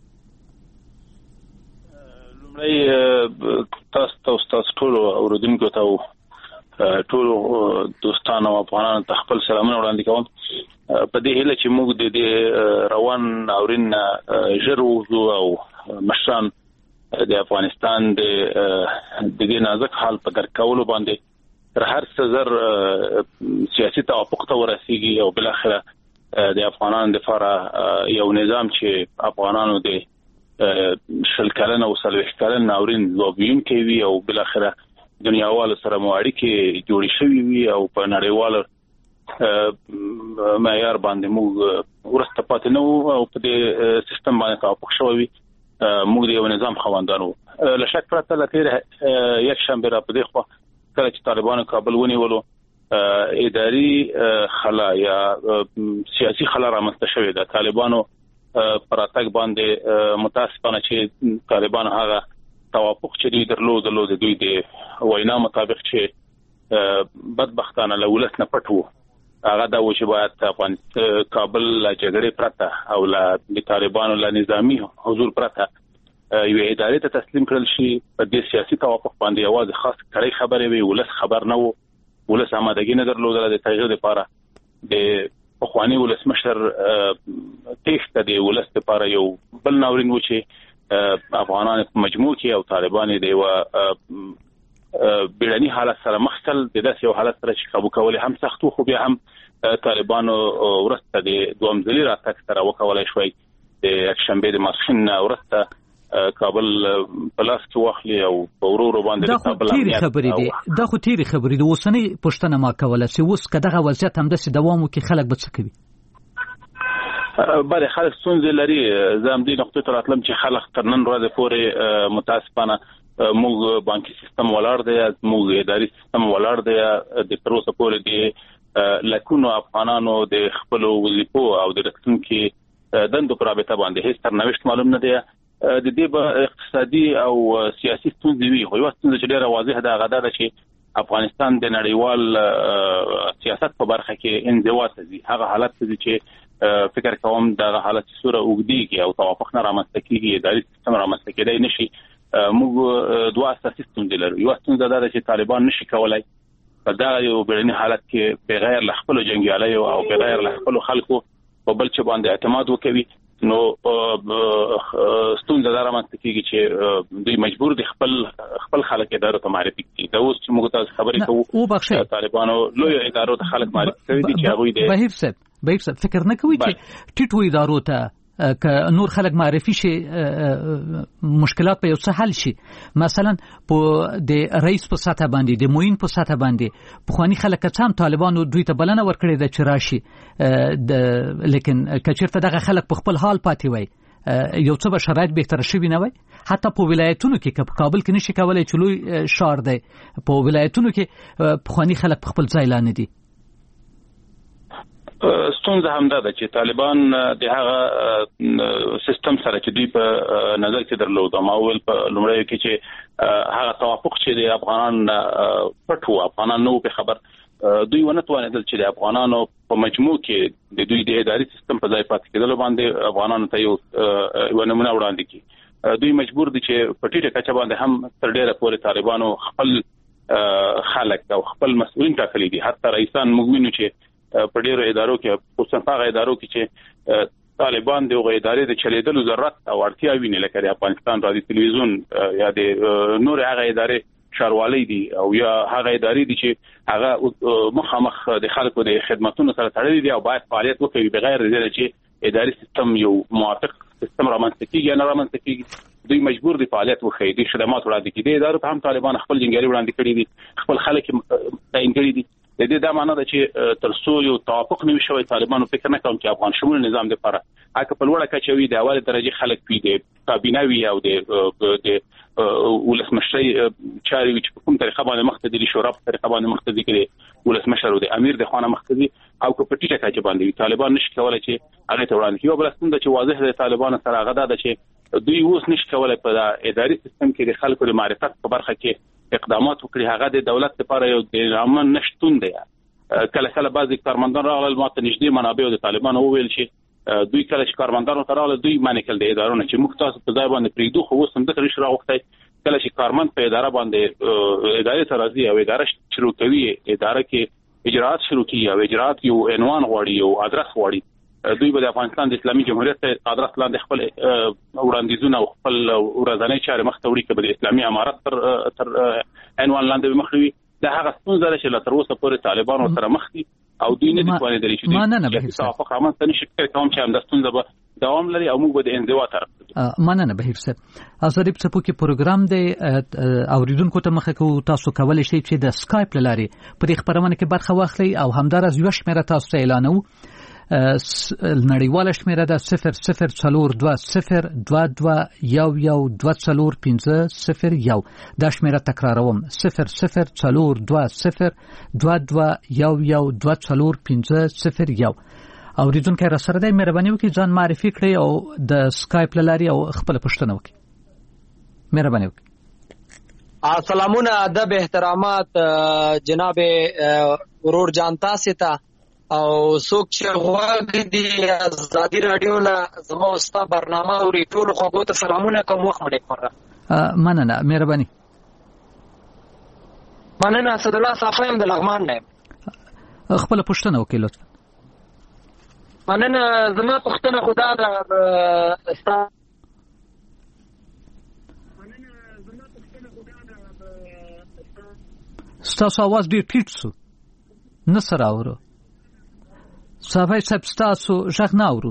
لومړی تاسو تاسو ټول اوردونکو ته ټول دوستانو او افغانانو ته خپل سلامونه وړاندې کوم په دې هیله چې موږ د روان ناورین ژر وځو او مشران د افغانستان د دغه نازک حال په درک کولو باندې تر هر څه زر سیاسي توافق ته ورسیږي او بل اخره د افغانانو لپاره یو نظام چې افغانانو د شل کلن او سلويخ کلن ناورین زوبین کوي او بل اخره دنیاوال سره مواړي کې جوړی شوی وي او په نړیوال معیار باندې موږ ورسته پاتې نو او په دې سیستم باندې توافق شوی وي. موږ د یو نظام خواندانو له شک پرته لکه یک شنبه را په دې خو کله چې طالبانو کابل ونیولو اداري خلا یا سیاسي خلا رامنځته شوې ده. طالبانو پراتګ باندې متاسفانه چې طالبان هغه توافق چې دوی درلودلو د دوی د وینا مطابق چې بدبختانه له ولس نه پټ وو، هغه دا و چې باید افغان کابل له جګړې پرته او له طالبانو له نظامی حضور پرته یو ادارې ته تسلیم کړل شي. په دې سیاسي توافق باندې یوازې خاص کړي خبرې وي، ولس خبر نه وو، ولس آمادګي نه درلودله د تغیر لپاره. د پخوانی ولسمشر تېښته د ولس لپاره یو بل ناورین و چې افغانان په مجموع کې او طالبان د یو بیړني حالت سره مخ کړل. د داسې یو حالت سره چې قابو کول هم سخت خو بیا هم طالبانو ورسته د دوم ځلې راتګ سره وکولای شوی. د یکشنبه د ماسخین ورسته کابل پلاس کې واخلي او ورورو باندې د کابل تیری خبرې دي. دا خو تیری خبرې دي. اوسنۍ پښتنه ما کوله چې اوس کداغه وضعیت هم د دوام کې خلک به څه کوي؟ بله خلک ستونزې لري. زه هم دې نقطې ته راتلم چې خلک تر نن ورځې پورې متاسفانه موږ بانکي سیستم ولاړ دی، موږ اداري سیستم ولاړ دی. د تر اوسه پورې د لکونو افغانانو د خپل وظیفو او د راتلونکي دندو پر رابطه باندې هیڅ سرنوشت معلوم نه دی. د دې به اقتصادي او سیاسي ستونزې وي، خو یو ستونزه چې ډېره واضحه ده هغه ده چې افغانستان د نړیوال سیاست په برخه کې انزوا ته ځي. هغه حالت ته چې فکر کوم دا حالت سوره وګديږي او توافق نه رامنځته کیږي، اداري سیستم رامنځته کېدای نشي. موږ دوه اساسي ستونزې لرو. یو ستونزه ده چې طالبان نشي کولای په دا یو بیرني حالت کې بغیر له خپل جنگیالیو او بغیر له خپل خلکو په بل څه باندې اعتماد وکوي. نو ستونزه دار مانته کیږي چې دوی مجبور دي خپل خپل خلک ادارو ته معرفي کړي. دا اوس چې موږ تاسو خبرې کوو طالبانو لوی ادارو ته خلک معرفي کوي چې هغه دي. بهیر صاحب بهیر صاحب فکر نه کوي چې ټیټو ادارو ته که نور خلک معرفي شي مشکلات په یو څه حل شي؟ مثلا په د رئیس په ساته باندې د موین په ساته باندې په خواني خلک څام طالبانو دوی ته بلنه ورکړي د چراشي د لیکن کچرته دغه خلک په خپل حال پاتې وای یو څه به شرایط به تر شوی نه وای. حتی په ولایتونو کې په کابل کې نشي کولای چې لوی شهر دی په ولایتونو کې په خواني خلک په خپل ځای لاندې دي. ستونزه هم ده چې طالبان د هغه سیستم سره چې دوی په نظر کې درلود ما ول په لومړی کې چې هغه توافق چې د افغانان پټو افغانان نو په خبر دوی ونه توانېدل چې د افغانانو په مجموع کې د دوی د اداري سیستم په ځای پاتې کېدل باندې افغانانو ته یو یو نمونه وړاندې کړي. دوی مجبور دي چې په ټیټه کچه باندې هم تر ډیره پورې طالبانو خپل خلک او خپل مسؤلین ټاکلي دي. حتی رئیسان موږ وینو چې په ډیرو ادارو کې خصوصا هغه ادارو کې چې طالبان دغه ادارې د چلیدلو ضرورت او اړتیا ویني، لکه د افغانستان رادیو تلویزیون یا د نور هغه ادارې شاروالۍ دي او یا هغه ادارې دي چې هغه مخامخ د خلکو د خدماتونو سره تړلي دي او باید فعالیت وکړي بغیر د دې چې اداري سیستم یو موافق سیستم رامنځته کیږي نه رامنځته کیږي. دوی مجبور دي فعالیت وکړي، د خدمات وړاندې کړي. د ادارو ته هم طالبان خپل جنګیالي وړاندې کړي دي، خپل خلک تعیین کړي دي. د دې دا معنی ده چې تر څو یو توافق نه شوی طالبانو فکر نه کوم چې افغان شمول نظام لپاره اګه په لوړه کچه وي د اوله درجه خلک وي د کابینه وي او د د ولسمشري چاري وي چې کوم طریقه باندې مختدي شورا په طریقه باندې مختدي کړي ولسمشر او د امیر د خانه مختدي او په ټیټه کچه باندې طالبان نشي کولای چې هغه ته وړاندې کیو. بل څه چې واضح د طالبان سره هغه ده چې دوی اوس نشي کولای په اداري سیستم کې د خلکو د معرفت په برخه کې اقدامات وکړي. هغه د دولت لپاره یو د امن نشټون دی. کله کله بعضی کارمندان راغلل ماته نږدې منابع د طالبان وویل چې دوی کله چې کارمندانو ته راغلل دوی معنی کول د ادارونو چې موږ تاسو په ځای باندې پریږدو، خو اوس هم د تاریخ راوخته کله چې کارمند په اداره باندې ادارې ته راځي او اداره شروع کوي، اداره کې اجرات شروع کوي او اجرات یو عنوان غواړي او ادرس غواړي، دوی به د افغانستان د اسلامي جمهوریت ادرس لاندې خپل وړاندیزونه او خپل ورځنی چارې مخ ته وړي کې د اسلامي امارت تر تر عنوان لاندې مخوي. دا هغه څنګه ده چې لا تر اوسه پورې طالبان ورسره مخ دي او دوی نه دي توانېدلي چې دوی توافق رامنځته نشي کړی. کوم چې هم د ستونزه به دوام لري او موږ به د انزوا طرف مننه بهیر صاحب. ازادي په کې پروګرام دی اوریدونکو ته مخه کو تاسو کولای شئ چې د سکایپ لاري په خبرونه کې برخه واخلئ او همدارس یو شمیره تاسو اعلانو نړیواله شمیره ده صفر صفر څلور دوه صفر دوه دوه یو یو دوه څلور پنځه صفر یو. دا شمیره تکراروم صفر صفر څلور دوه صفر دوه دوه یو یو دوه څلور پنځه صفر یو. اوریدونکو را سره د مهرباني وکړئ ځان معرفي کړئ او د سکایپ لاري او خپل پوښتنه وکړئ. مهرباني وکړئ. سلامونه، ادب، احترامات جناب ورور جان تاسو ته او څوک چې غواړي د ازادي رادیو له زموږ ستا برنامه او ټول خو ته سلامونه کوم. وخت مړ کړه. مننه، مهرباني. مننه. اسد الله صافیم د لغمان نه. خپل پوښتنه وکړئ لطفا. مننه. زما پوښتنه خدا د ستا ستاسو आवाज ډیر ټیټ شو، نه سره اورو. صافی صاحب ستاسو ژغ نه اورو.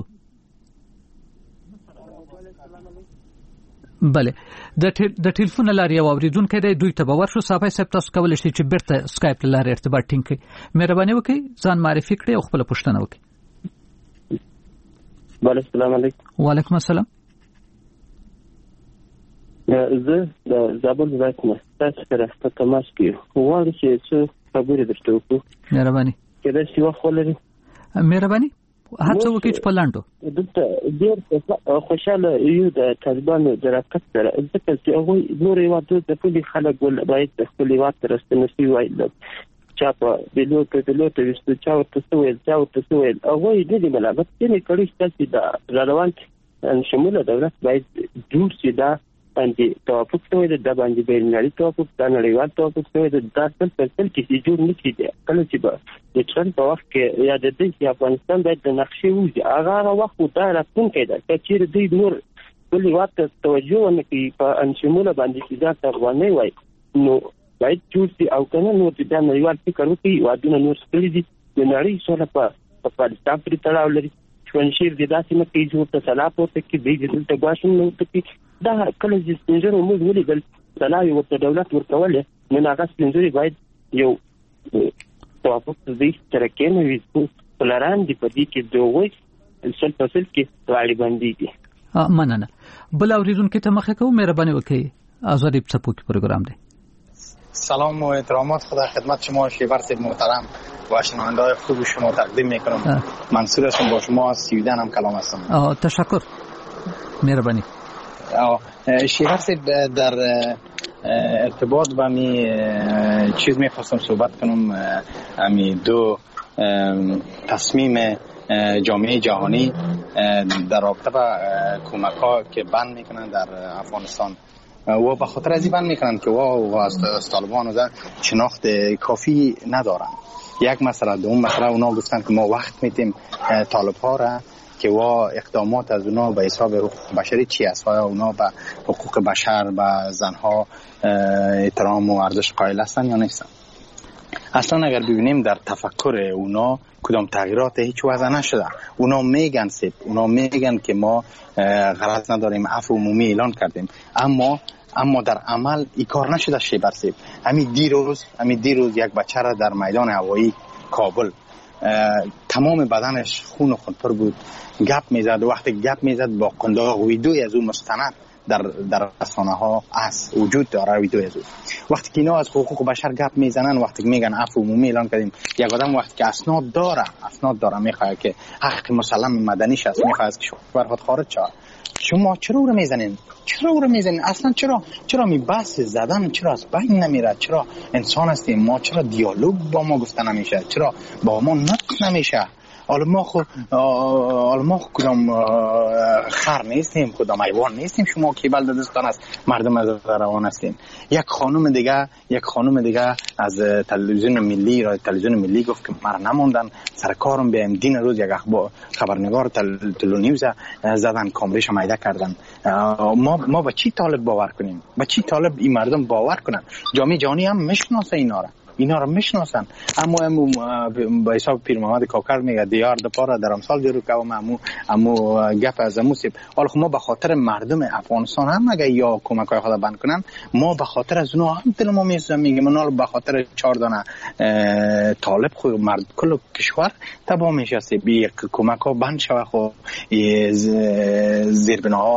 بله د ټلیفون لاري اوریدونکو دی دوی ته باور شو. صافی صاحب تاسو کولای شئ چې بیرته سکایپ لاري ارتباط ټینګ کړئ. مهرباني وکړئ ځان معرفي کړئ او خپل پوښتنه وکړئ. بله السلام علیکم. وعلیکم السلام. زه د زابل ولایت نه تاسو سره په تماس کې ووایم چې څه خبرې درته وکړو. مهرباني. کله چې وخت ولري مهرباني هڅه وکړئ چې په لاندو دلته ډېر خوشاله یو د طالبانو د راکټ سره ځکه چې هغوی نور هېوادونو ته ټولې خلک باید د خپل هېواد ته راستنه شوي وای، چا په پیلوټ پیلوټ ویستو، چا ورته څه ویل، چا ورته څه ویل. هغوی نه دي ملامت ځینې کړي چې د راروان شموله دولت باید جوړ شي، دا باندې توافق شوی دی، دا باندې بینالمللي توافق، دا نړیوال توافق شوی دی. دا ټول په ټول کې چې جوړ نه کېدی. کله چې به د ټرمپ په وخت کې یا د دې چې افغانستان باید د نقشې ووځي، هغه هغه وخت دا راتلونکی ده که چېرې دوی نور بل هېواد ته توجه ونه کړي په انشموله باندې چې دا افغانۍ وای نو باید جوړ شي. او که نه نور چې دا نړیوال فکر وکړي، هېوادونه نور ستړي دي، د نړۍ سوله په پاکستان پورې تړاو لري. شونشیر د داسې نه کوي چې ورته سلا پورته کړي، دوی دلته ګواښ نه ورته کړي. دا کله چې سپین ږیرو موږ ولیدل سلا یې ورته دولت ورکولې، نو هغه سپین ږیري باید یو توافق دوی سره کېنوي. پلران دي په دې کې د هغوی سل په سل کې غاړې بندېږي. مننه. بل اوریدونکو ته مخه کوم. مهرباني وکړئ. آزادی څپوکي پروگرام دی. سلام و احترامات خدا خدمت شما شیورت محترم و شنونده‌های خوب شما تقدیم میکنم. منصور هستم، با شما از سویدن هم کلام هستم. تشکر. مهربانی. شیورت در ارتباط با می چیز میخواستم صحبت کنم، امی دو تصمیم جامعه جهانی در رابطه با کمک ها که بند میکنن در افغانستان و به خاطر از این بند میکنن که و از طالبان و شناخت کافی ندارن. یک مسئله. دوم مسئله اونا گفتن که ما وقت میتیم طالب ها را که وا اقدامات از اونا به حساب حقوق بشری چی است و اونا به حقوق بشر به زنها احترام و ارزش قائل هستن یا نیستن. اصلا اگر ببینیم در تفکر اونا کدام تغییرات هیچ وضع نشده. اونا میگن سید اونا میگن که ما غرض نداریم، عفو عمومی اعلان کردیم، اما اما در عمل این کار نشده. شیبر سید همین دیروز همین دیروز یک بچه را در میدان هوایی کابل تمام بدنش خون و خونپر بود، گپ میزد و وقتی گپ میزد با قنداق ویدیوی از اون مستند در در رسانه ها است، وجود داره ویدیوی از اون. وقتی که اینا از حقوق بشر گپ میزنن، وقتی که میگن عفو عمومی اعلان کردیم، یک آدم وقتی که اسناد داره اسناد داره میخواد که حق مسلم مدنیش است، میخواد از کشور خود خارج شه، شما چرا او رو میزنین؟ چرا او رو میزنین؟ اصلا چرا چرا می بحث زدن چرا از بین نمیره؟ چرا انسان هستیم ما؟ چرا دیالوگ با ما گفته نمیشه؟ چرا با ما نطق نمیشه؟ حالا ما خود حالا ما کدام خر نیستیم، کدام حیوان نیستیم شما که بلدستان است مردم از روان هستیم. یک خانم دیگه یک خانم دیگه از تلویزیون ملی را تلویزیون ملی گفت که مر نموندن سر کارم بهم دین روز یک اخبار خبرنگار تلو نیوز زدن کامرش میده کردن. ما ما با چی طالب باور کنیم؟ با چی طالب این مردم باور کنن؟ جامعه جهانی هم میشناسه اینا را اینا رو میشناسن. اما امو به حساب پیر محمد کاکر میگه دیار د پاره در امسال دیرو که امو امو گپ از امو سیب. حالا ما به خاطر مردم افغانستان هم اگه یا کمکای خدا بند کنن، ما به خاطر از اونها هم دل ما میسوزه. میگیم اونا به خاطر چهار دانه طالب خو مرد کل کشور تبا میشه. بی کمک ها بند شوه خو زیربناها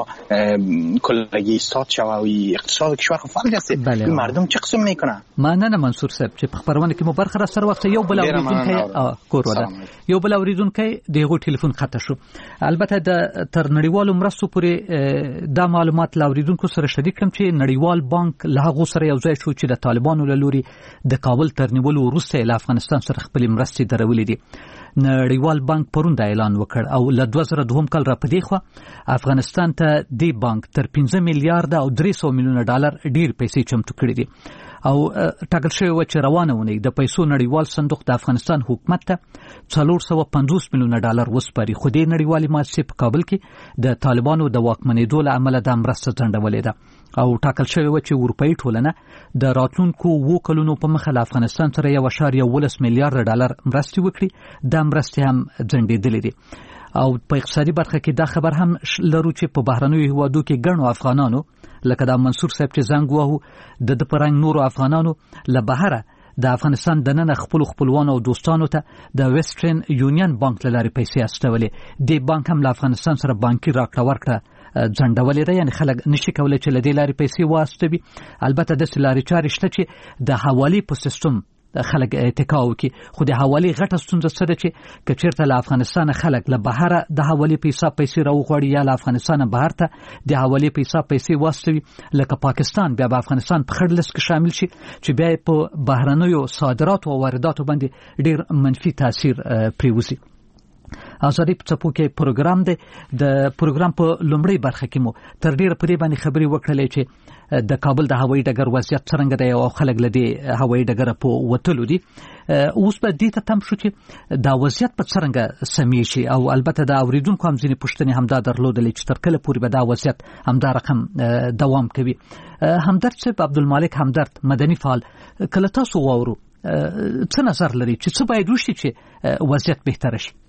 کلگی استاد شوه و اقتصاد کشور خو فلج است. این مردم چه قسم میکنن؟ من نه منصور صاحب چې په خبرونه کې مو برخه را سره وخت یو بل اوریدونکو کوروله یو بل اوریدونکو دغه ټلیفون خطا شو. البته د تر نړیوالو مرستو پورې د معلومات لاوریدونکو سره شریک کړم چې نړیوال بانک له هغه سره یو ځای شو چې د طالبانو له لوري د کابل تر نیولو وروسته له افغانستان سره خپل مرستې درولې دي. نړیوال بانک پرون د اعلان وکړ او له دوه زره دوه کال را پدې خو افغانستان ته د بانک تر پنځه میلیارډ او درې سوه میلیونه ډالر ډیر پیسې چمتو کړې دي او ټاکل شوی و چې روانه ونی د پیسو نړیوال صندوق د افغانستان حکومت ته څلور سوه پنځوس میلیونه ډالر وسپاري. خو دې نړیوالې مؤسسې په کابل کې د طالبانو د واکمنېدو له امله د مرسته ځنډولې ده او ټاکل شوی و چې اروپایي ټولنه د راتلونکو اوو کلونو په مخه له افغانستان سره یو اشاریه اوولس میلیارډ ډالر مرستې وکړي. دا مرستې هم ځنډېدلې دي او په اقتصادي برخه کې دا خبر هم لرو چې په بهرنیو هیوادو کې ګڼو افغانانو لکه دا منصور صاحب چې زنګ وهو د د پرنګ نورو افغانانو له بهره د افغانستان د نن خپل خپلوانو او دوستانو ته د ویسټرن یونین بانک لاري پیسې استولې. د بانک هم له افغانستان سره بانکي راکړه ورکړه ځنډولې ده، یعنی خلک نشي کولای چې له دې لاري پیسې واستوي. البته د سلاري چارې شته چې د حوالی په سیستم خلک اتکا وکي، خو د حوالی غټه ستونزه څه ده چې کچیرته له افغانستان خلک له بهره د حوالی پیسې پیسې راوغړي یا له افغانستان بهر ته د حوالی پیسې پیسې واستوي لکه پاکستان بیا به افغانستان په خړ لست کې شامل شي چې بیا په بهرنیو صادرات او وارداتو باندې ډیر منفي تاثیر پریوزي. ازادي په څپو کې پروګرام دی. د پروګرام په لومړی برخه کې مو تر ډیره په دې باندې خبرې وکړلې چې د کابل د هوایي ډګر وضعیت څنګه دی او خلک له دې هوایي ډګر په وتلو دي. اوس په دې ته تم شو چې دا وضعیت په څنګه سمې شي او البته د اوریدونکو هم ځینې پوښتنې هم دا درلودلې چې تر کله پورې به دا وضعیت همدا رقم دوام کوي. همدرد صاحب عبدالمالک همدرد مدني فعال کله تاسو واورو څه نظر لري چې څه باید وشي چې وضعیت بهتر شي؟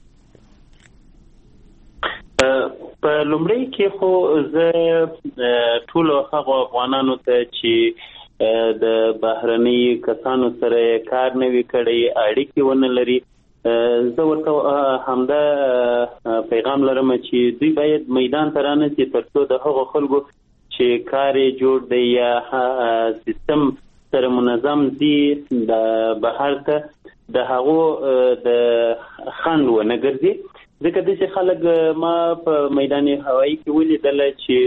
په لومړی کې خو زه ټول هغه افغانانو ته چې د بهرني کسانو سره کار نه وی کړی اړیکې ونه لري، زه ورته همدا پیغام لرم چې دوی باید میدان ته رانسي ترڅو د هغو خلکو چې کار جوړ دی یا سیستم سره منظم دي د بهر ته د هغو د خند ونه ګرځي. ځکه داسې خلک ما په میدان هوایي کې ولیدل چې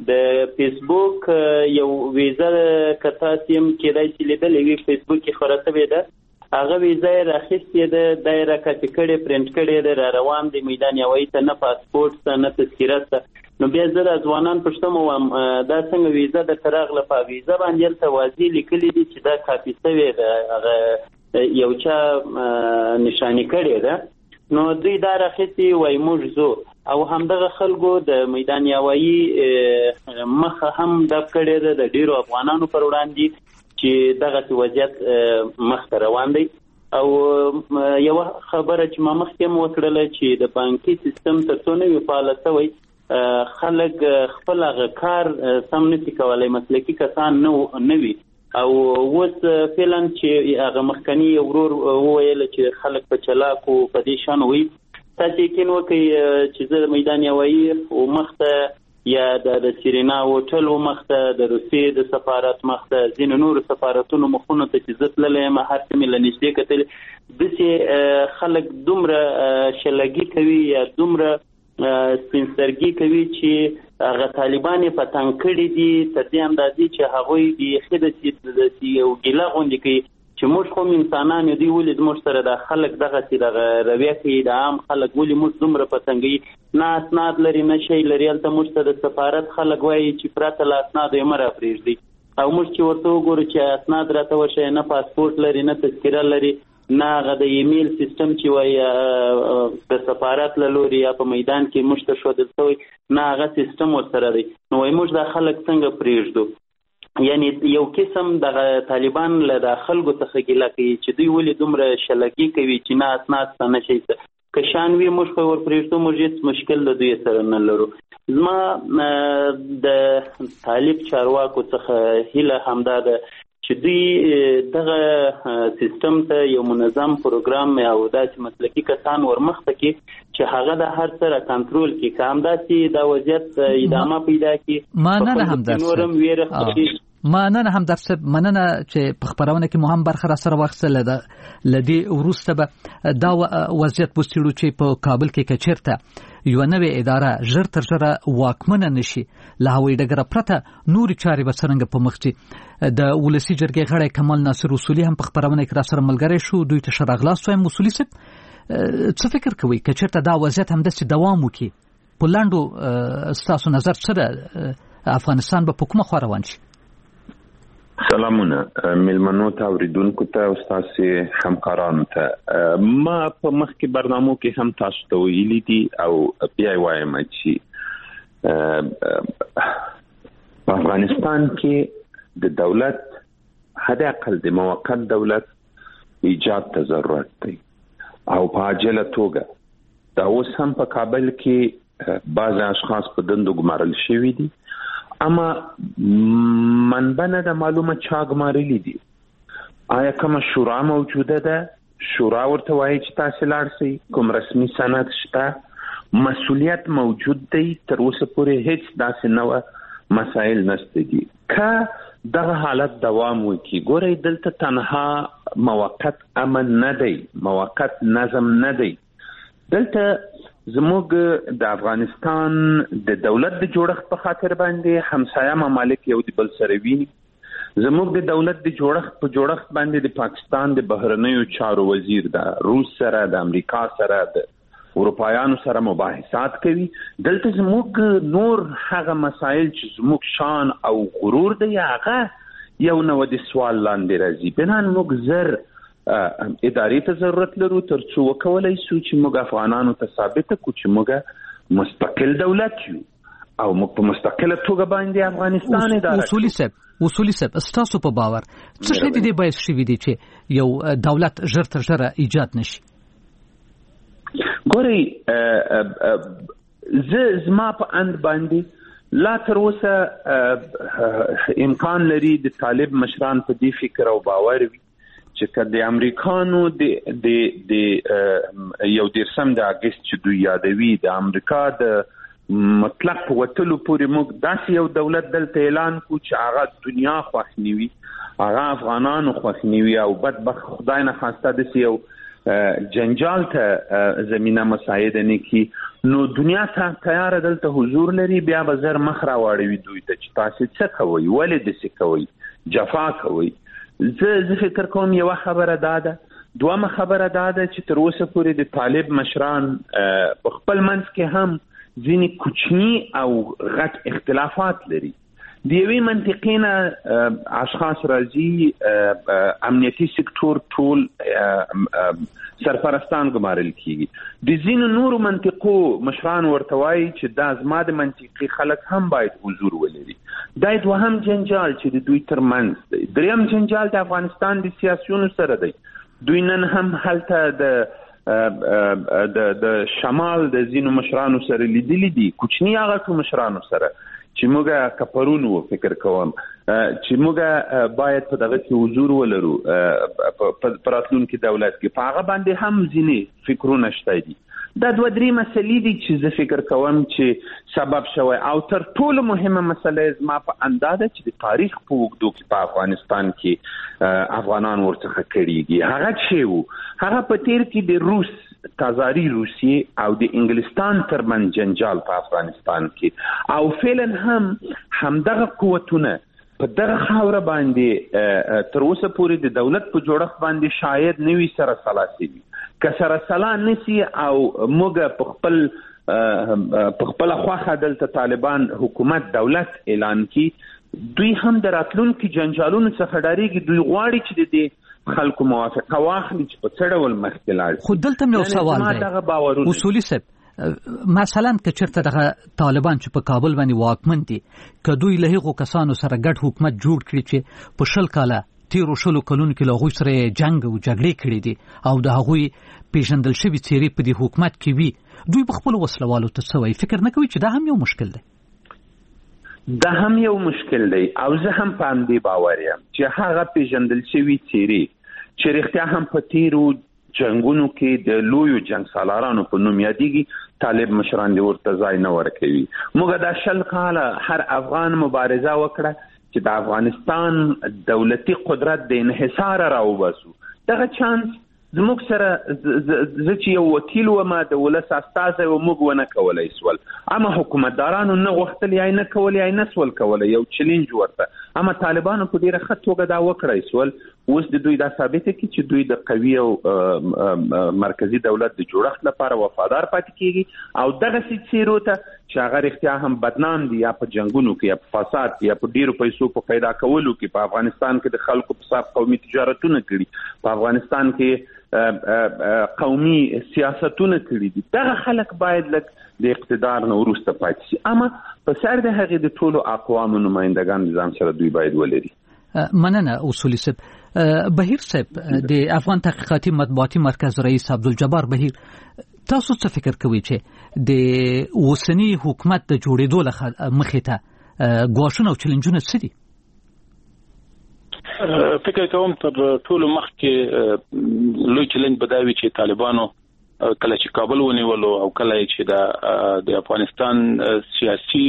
د فیسبوک یو ویزا کتا سیم کېدای چې لیدلې وي فیسبوک کې خبره شوې ده هغه ویزا راخستې ده دایره کټ کړي پرنټ کړي ده را روان دي میدان یوي ته نه پاسپورت ته نه تذکره ته نو بیا زه د ځوانان پښتم وم دا څنګه ویزا د تراغله په ویزا باندې توازی لیکلي دي چې دا کاپی شوی ده هغه یو چا نشانی کړي ده نو دوی دا راخستې وای موږ زو او همدغه خلکو د میدان یوي مخه هم د کړي ده د ډیرو افغانانو پر وړاندې چې دغه وضعیت مخ ته روان دی او یو خبره چې ما مخکې مو وکړله چې د بانکي سیستم تر څو نه وي فعاله شوی خلک خپل هغه کار سم نشي کولی مسلکي کسان نه وي او اوس فعلا چې هغه مخکني ورور وویل چې خلک په چلاکو په دې شان وي تاسو یقین وکړئ چې زه د میدان یوي او مخته یا د سیرینا هوټل مخته د روسیې د سفارت مخته ځینې نور سفارتونو مخونو ته چې زه تللی یم هر څه مې له نږدې کتلې داسې خلک دومره شلګي کوي یا دومره سپینسترګي کوي چې هغه طالبان یې په تنګ کړي دي تر دې اندازې چې هغوی بیخي داسې یو ګیله غوندې کوي چې موږ خو انسانان یو دوی ولې زموږ سره د خلک دغسې دغه رویه کوي د عام خلک ولې موږ دومره په تنګوي نه اسناد لري نه شی لري هلته موږ ته د سفارت خلک وایي چې پرته له اسنادو یې مه راپرېږدي او موږ چې ورته وګورو چې اسناد راته وشی نه پاسپورت لري نه تذکره لري نه هغه د ایمیل سیستم چې وایي د سفارت له لوري یا په میدان کې موږ ته ښودل شوی نه هغه سیستم ورسره دی نو وایي موږ دا خلک څنګه پرېږدو یعنی یو قسم د طالبان له د خلکو څخه ګیله کوي چې دوی ولې دومره شلګي کوي چې نه اسناد څه نه شي که شان وي موږ خو ورپرېږدو موږ هېڅ مشکل د دوی سره نه لرو زما د طالب چارواکو څخه هیله همدا ده چې دوی دغه سیستم ته یو منظم پروګرام او داسې مسلکي کسان ورمخته کړي چې هغه د هر څه را کنټرول کړي که همداسې دا وضعیت ادامه پیدا کړي مننه همداسې مننه همداسې مننه چې په خبرونه کې مهم برخه را سره واخیستله ده له دې وروسته به دا وضعیت وڅېړو چې په کابل کې که چېرته یوه نوې اداره ژر تر ژره واکمنه نشي له هوایي ډګره پرته نورې چارې به څرنګه په مخ ځي د ولسي جرګې غړی کمال ناصر اصولي هم په خبرونه کې را سره ملګری شو دوی ته ښه راغلاست وایم اصولي صاحب څه فکر کوئ که چېرته دا وضعیت همداسې دوام وکړي په لنډو ستاسو نظر څه ده افغانستان به په کومه خوا روان شي سلامونه ملمنو ته اوریدونکو ته او ستاسې همکارانو ته ما په مخکې برنامو کې هم تاسو ته ویلي دي او بیا یې وایم چې په افغانستان کې د دولت حد اقل د موقت دولت ایجاد ته ضرورت دی او په عاجله توګه دا اوس هم په کابل کې بعض اشخاص په دندو ګمارل شوي دي اما منبع نه ده معلومه چا ګمارلي دي آیا کومه شورا موجوده ده شورا ورته وایي چې تاسې لاړ شئ کوم رسمي سند شته مسؤلیت موجود دی تر اوسه پورې هیڅ داسې نوه مسایل نشته دي که دغه حالت دوام وکړي ګورئ دلته تنها موقت امن نه دی موقت نظم نه دی دلته زموږ د افغانستان د دولت د جوړښت په خاطر باندې همسایه ممالک یو د بل سره ویني زموږ د دولت د جوړښت په جوړښت باندې د پاکستان د بهرنیو چارو وزیر د روس سره د امریکا سره د اروپایانو سره مباحثات کوي دلته زموږ نور هغه مسایل چې زموږ شان او غرور دی هغه یو نو د سوال لاندې راځي بنان موږ زر ادارې ته ضرورت لرو تر څو وکولای شو چې موږ افغانانو ته ثابت کړو چې موږ مستقل دولت یو او موږ په مستقله توګه باندې افغانستان اداره اصولي صاحب اصولي صاحب ستاسو په باور څه شی دې باعث شوي دي چې یو دولت ژر تر ژره ایجاد نشي ګورئ زه زما په اند باندې لا تر اوسه امکان لري د طالب مشران په دې فکر او باور وي چې که د امریکانو د د د یو دیرشم د اګست چې دوی یادوي د امریکا د مطلق وتلو پورې موږ داسې یو دولت دلته اعلان کو چې هغه دنیا خوښ نیوي هغه افغانانو خوښ نیوي او بدبخت خدای نه خواسته داسې یو جنجال ته زمينه مساعده نه کی نو دنیا ته تیار دلته حضور لري بیا به زر مخ را واړوي دوی ته چې تاسو څه کوي ولې د څه کوي جفا کوي. زه زه فکر کوم یو خبره ده دوامه خبره ده چې تر اوسه پورې د طالب مشران په خپل منځ کې هم ځینې کوچني او غټ اختلافات لري. د یوې منطقې نه اشخاص راځي امنیتي سکتور ټول سرپرستان ګمارل کیږي. د ځینو نورو منطقو مشران ورته وایي چې دا زما د منطقې خلک هم باید حضور ولري. دا دوهم جنجال چې د دوی ترمنځ دی. دریم جنجال د افغانستان د سیاسيونو سره دی. دوی نن هم هلته د د د شمال د ځینو مشرانو سره لیدلي دي، کوچني هغه مشرانو سره چې موږ کپرون وو فکر کوم چې موږ باید په دغه کې حضور ولرو په راتلونکي دولت کې. په هغه باندې هم ځینې فکرونه شته دي. دا دوه درې مسلې دي چې زه فکر کوم چې سبب شوی او تر ټولو مهمه مسله زما په اندازه چې د تاریخ په اوږدو کې په افغانستان کې افغانان ورڅخه کړيږي هغه چې وو هغه په تیر کې د روس تزاری روسیې او د انګلستان ترمن جنجال په افغانستان کې او فعلا هم همدغه قوتونه په دغه خاوره باندې تر اوسه پورې د دولت په جوړښت باندې شاید نوي سره سلاسي که سره سلا نسی او موږ په خپل په خپل خواخه دلته طالبان حکومت دولت اعلان کی دوی هم دراتلونکو جنجالونو څخه ډاریږي. دوی غواړي چې د دې خلکو موافقه واخلي چې په څه ډول مخکې خو دلته یو سوال دی اصولي صاحب، مثلا که چرته دغه طالبان چې په کابل باندې واکمن دي که دوی له هغو کسانو سره ګډ حکومت جوړ کړي چې په شل کاله تیرو شلو کلونو کې له هغوی سره جنګ او جګړې کړې دي او د هغوی پیژندل شوي څېرې په دې حکومت کې وي، دوی په خپلو وسلوالو ته څه وایي؟ فکر نه کوي چې دا هم یو مشکل دی؟ دا هم یو مشکل دی او زه هم په همدې باور یم چې هغه پیژندل شوي څېرې چې رښتیا هم په تیرو جنګونو کې د لویو جنګ سالارانو په نوم یادېږي، طالب مشران دې ورته ځای نه ورکوي. موږ دا شل کاله هر افغان مبارزه وکړه چې د افغانستان دولتي قدرت د انحصار راوباسو. دغه چانس زموږ سره زه چې یو وکیل وم د ولس استازی و موږ ونه کولی سول، اما حکومتدارانو نه غوښتل یا نه کولی یا نه سول کولی، یو چلنج ورته، اما طالبانو په ډیره ښه توګه دا وکړی سول. اوس د دوی دا ثابته کړي چې دوی د قوي او مرکزی دولت د جوړښت لپاره وفادار پاتې کیږي او دغه څیرو ته چې هغه رښتیا هم بدنام دي یا په جنگونو کې یا په فساد یا په ډیرو پیسو په پیدا کولو کې په افغانستان کې د خلکو په صاحب قومي تجارتونه کړي، په افغانستان کې قومي سیاستونه کړي دي. دغه خلک باید لکه د اقتدار نه وروسته پاتې شي، اما په سر د هغې د ټولو اقوامو نمایندګان ځان سره دوی باید ولري. مننه اصولي صاحب. بهیر صاحب، د افغان تحقیقاتي مطبوعاتي مرکز رئیس عبدالجبار بهیر، تاسو څه فکر کوئ چې د اوسني حکومت د جوړېدو مخې ته ګواښونه او چلنجونه څه دي؟ فکر کوم تر ټولو مخکې لوی چلنج به دا وي چې طالبانو کله چې کابل ونیولو او کله چې د افغانستان سیاسي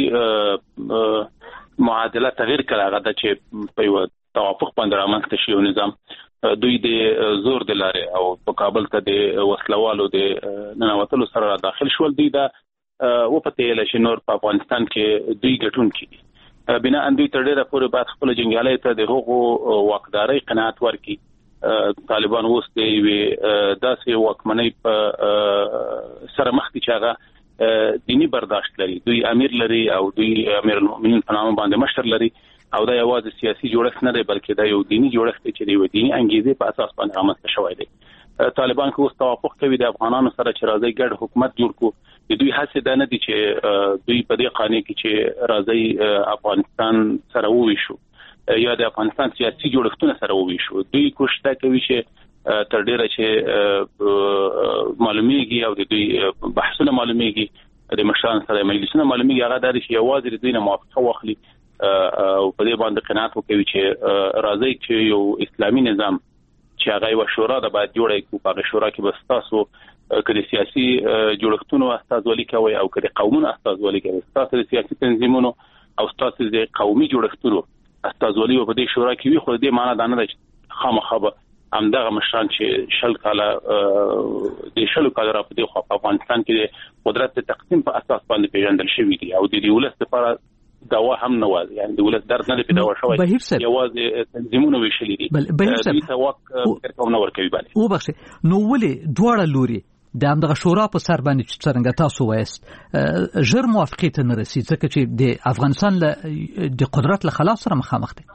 معادله تغییر کړه، هغه د چې په یو توافق باندې رامنځته شي او نظام دوی د زور د لارې او په کابل ته د وسلوالو د ننوتلو سره داخل شول. دوی دا وپتېله چې نور په افغانستان کې دوی ګټونکي دي، بنا ان دوی تر ډېره پورې باید خپل جنګیالۍ ته د هغو واکدارۍ قناعت ورکړي. طالبان اوس د یوې داسې واکمنۍ په سره مخ دي چې هغه دینی برداشت لري، دوی امیر لري او دوی امیر المؤمنین په نامه باندې مشر لري او دا یوازې سیاسي جوړښت نه دی بلکې دا یو دینی جوړښت دی چې د یو دینی انګیزې په اساس باندې رامنځته شوی دی. طالبان که اوس توافق کوي د افغانانو سره چې راځي ګډ حکومت جوړ کړو، دوی هڅه دا نه دي چې دوی په دې قانون کې چې راځي افغانستان سره وویشو یا د افغانستان سیاسي جوړښتونه سره وویشو. دوی کوشش دا کوي چې تر ډیره چې معلومیږي او د دوی بحثونه معلومیږي د مشران سره مجلسونه معلومیږي، هغه دا چې یوازې د دوی نه موافقه واخلي او په دې باندې قناعت وکوي چې راځي چې یو اسلامي نظام چې هغه یو شورا د باید جوړه کړو، په شورا کې به تاسو کله سیاسي جوړښتونو استازولي کوي او کله قومونو استازولي کوي، تاسو د سیاسي تنظیمونو او تاسو د قومي جوړښتونو استازولي په دې شورا کې وي. خو دې معنی دا نه ده چې خامخا همدغه مشران چې شل کاله د شل کاله را په خو په افغانستان کې قدرت تقسیم په اساس باندې پیژندل شوی دی او د ولست لپاره دوا هم نه وایي یعنی د ولست درد نه پیدا شوی یوازې تنظیمونه ویشلې دي بل بهیر صاحب توق کوم نه ورکوي باندې او بخښه نو ولې دواړه لوري د همدغه شورا په سر باندې چې څنګه تاسو وایست ژر موافقه ته نه رسید ځکه چې د افغانستان له د قدرت له خلاف سره مخامخ دي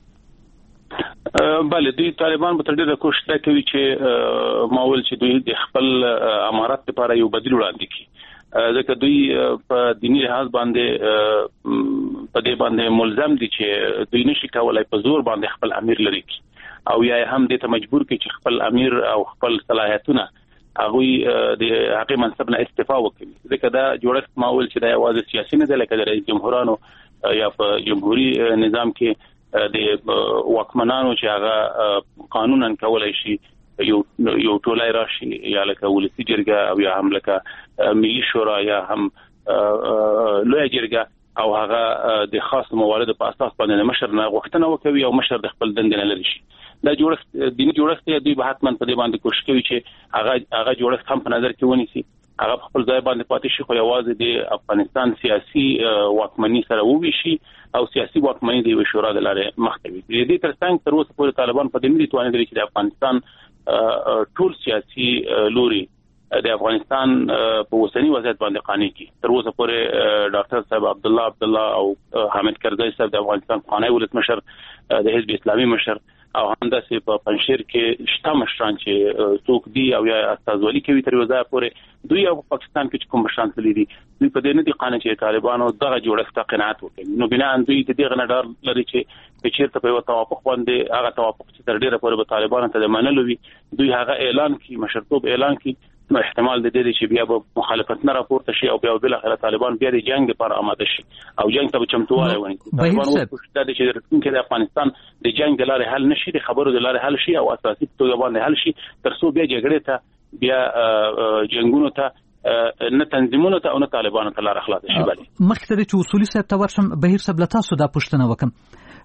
بله دوی طالبان په ډېره کوشش کوي چې ماول چې دوی د خپل امارات لپاره یو بدیل وړاندې کړي ځکه دوی په دینی لحاظ باندې په دې باندې ملزم دي چې دوی نشي کولای په زور باندې خپل امیر لري او یا هم دې ته مجبور کړي چې خپل امیر او خپل صلاحیتونه هغه د هغه منصب نه استعفا وکړي ځکه دا جوړښت ماول چې د یوازې سیاسي نه دی لکه د رئیس جمهورانو یا په جمهوریت نظام کې د واکمنانو چې هغه قانونا کولای شي یو یو ټولای راشي یا لکه ولسی جرګه او یا هم لکه ملي شورا یا هم لوی جرګه او هغه د خاص موارد په اساس باندې مشر نه غوښتنه وکوي او مشر د خپل دندې نه لري شي دا جوړښت دیني جوړښت دی به حتما په دې باندې کوشش کوي چې هغه هغه جوړښت هم په نظر کې ونیسي هغه خپل ځای باندې پاتې شي خو یوازې د افغانستان سیاسي واکمنۍ سره وویشي او سیاسي واکمنۍ د شورا د لارې مخکوي د دې ترڅنګ تر اوسه پورې طالبان په دې نه دي توانیدلي چې د افغانستان ټول سیاسي لوري د افغانستان په اوسنی وضعیت باندې قانع کی تر اوسه پورې ډاکټر صاحب عبد الله عبد الله او حامد کرزی صاحب د افغانستان قانوني ولایت مشر د حزب اسلامي مشر او همداسې په پنځیر کې شته مشران چې څوک دی او یا استازولي کوي تر وځه پورې دوی په پاکستان کې کوم مشران تللی دي دوی په دې نه دي قانع چې طالبانو دغه جوړښت قناعت وکړي نو بنا ان دوی د دې غنډار لري چې په چیرته په توافق باندې هغه توافق چې تر ډیره پورې به طالبانو ته منلو وي دوی هغه اعلان کوي مشرتوب اعلان کوي نو احتمال د دې چې بیا به مخالفت نه راپورته شي او بیا بل اخر طالبان بیا د جنگ لپاره آماده شي او جنگ ته چمتووالی ونی طالبان وکړه د چې راتلونکي د افغانستان د جنگ د لارې حل نشي د خبرو د لارې حل شي او اساسي توګه باندې حل شي ترڅو بیا جګړې ته بیا جنگونو ته نه تنظیمونو ته او نه طالبانو ته لار خلاص شي بلی مخکې د اصولي صاحب ته ورشم بهیر صاحب تاسو دا پوښتنه وکم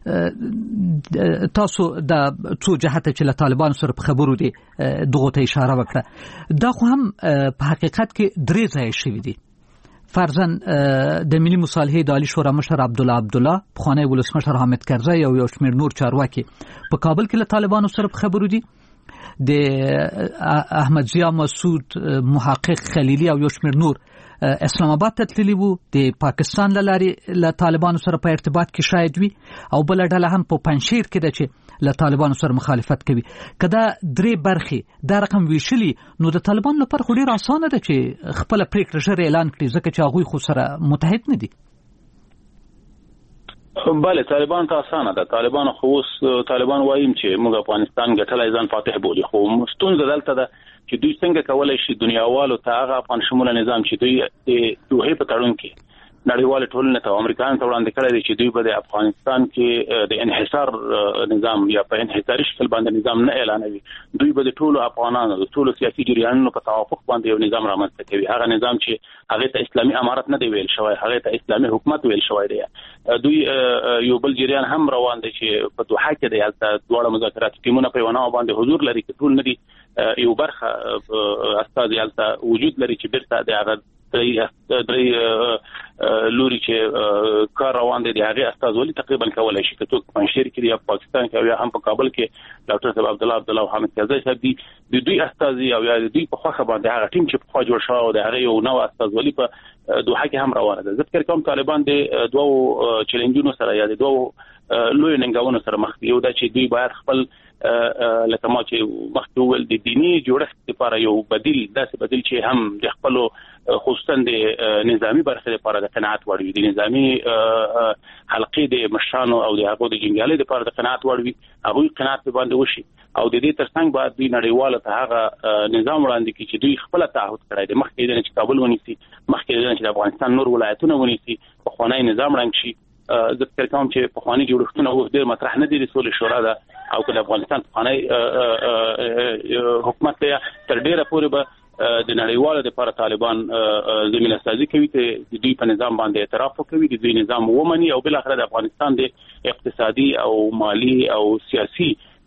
تاسو د څو جهته چې له طالبان سره په خبرو دي دغه ته اشاره وکړه دا خو هم په حقیقت کې درې ځای شوی دي فرضاً د ملي مصالحې د عالی شورا مشر عبد الله عبد الله پخوانی ولسمشر حامد کرزی او یو شمېر نور چارواکي په کابل کې له طالبانو سره په خبرو دي د احمد ضیا مسعود محقق خلیلی او یو شمېر نور اسلام آباد ته تللی وو د پاکستان له لارې له طالبانو سره په ارتباط کې شاید وي او بل ډله هم په پنځیر کې ده چې له طالبانو سره مخالفت کوي کدا درې برخې دا رقم ویشلی نو د طالبانو لپاره خو ډیر اسانه ده چې خپل پریکړه ژر اعلان کړي ځکه چې هغه خو سره متحد نه دي بله طالبان ته اسانه ده طالبان خو اوس طالبان وایم چې موږ افغانستان ګټلای ځان فاتح بولي خو ستونزه دلته ده چې دوی څنګه کولای شي دنیاوالو ته هغه افغان شموله نظام چې دوی د دوه په تړون کې نړیوال ټولنه ته امریکایان ته وړاندې کړی دی چې دوی به د افغانستان کې د انحصار نظام یا په انحصاري شکل باندې نظام نه اعلانوي دوی به د ټولو افغانانو د ټولو سیاسي جریانونو په توافق باندې یو نظام رامنځته کوي هغه نظام چې هغه ته اسلامي امارت نه دی ویل شوی هغه ته اسلامي حکومت ویل شوی دی دوی یو بل جریان هم روان دي چې په دوحه کې د یالتا دواړه مذاکرات ټیمونه په ونه باندې حضور لري چې ټول نه دي یو برخه استاد یالتا وجود لري چې بیرته د هغه درې درې لوري چې کار روان دي هغه استازولي تقریبا کولای شي چې څوک پنځیر کې یا پاکستان کې یا هم په کابل کې ډاکټر صاحب عبد الله عبد الله حامد کرزی صاحب دي د دوی استازي او یا دوی په خوخه باندې هغه ټیم چې په خوا جوړ شو د هغه یو نو استازولي په دوحه کې هم روانه ده ځکه کوم طالبان د دوه چیلنجونو سره یا د دوه لوی ننګونو سره مخ دي یو دا چې دوی باید خپل لکه ما چې مخکې وویل د دیني جوړښت لپاره یو بدیل داسې بدیل چې هم د خپلو خصوصا د نظامی برخې لپاره د قناعت وړ وي د نظامی حلقې د مشرانو او د هغو د جنګیالۍ لپاره د قناعت وړ وي هغوی قناعت په باندې وشي او د دې ترڅنګ باید دوی نړیواله ته هغه نظام وړاندې کړي چې دوی خپل تعهد کړی دی مخکې د چې کابل ونیسي مخکې د چې د افغانستان نور ولایتونه ونیسي پخوانی نظام رنګ شي ذکر کوم چې پخوانی جوړښتونه اوس ډېر مطرح نه دي د سولې شورا ده او که د افغانستان پخوانی حکومت ته تر ډیره پورې به د نړیوالو لپاره طالبان زمینه سازي کوي چې دوی په نظام باندې اعتراف وکوي د دوی نظام ومني او بل اخر د افغانستان د اقتصادي او مالی او سیاسي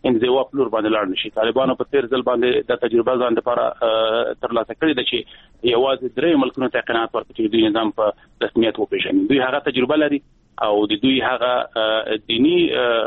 انزوا په لور باندې لاړ نشي. طالبانو په تیر ځل باندې د تجربه ځان لپاره ترلاسه کړې ده چې یوازې درې ملکونو ته قناعت ورکړي چې دوی نظام په رسمیت وپېژني. دوی هغه تجربه لري او د دوی هغه دینی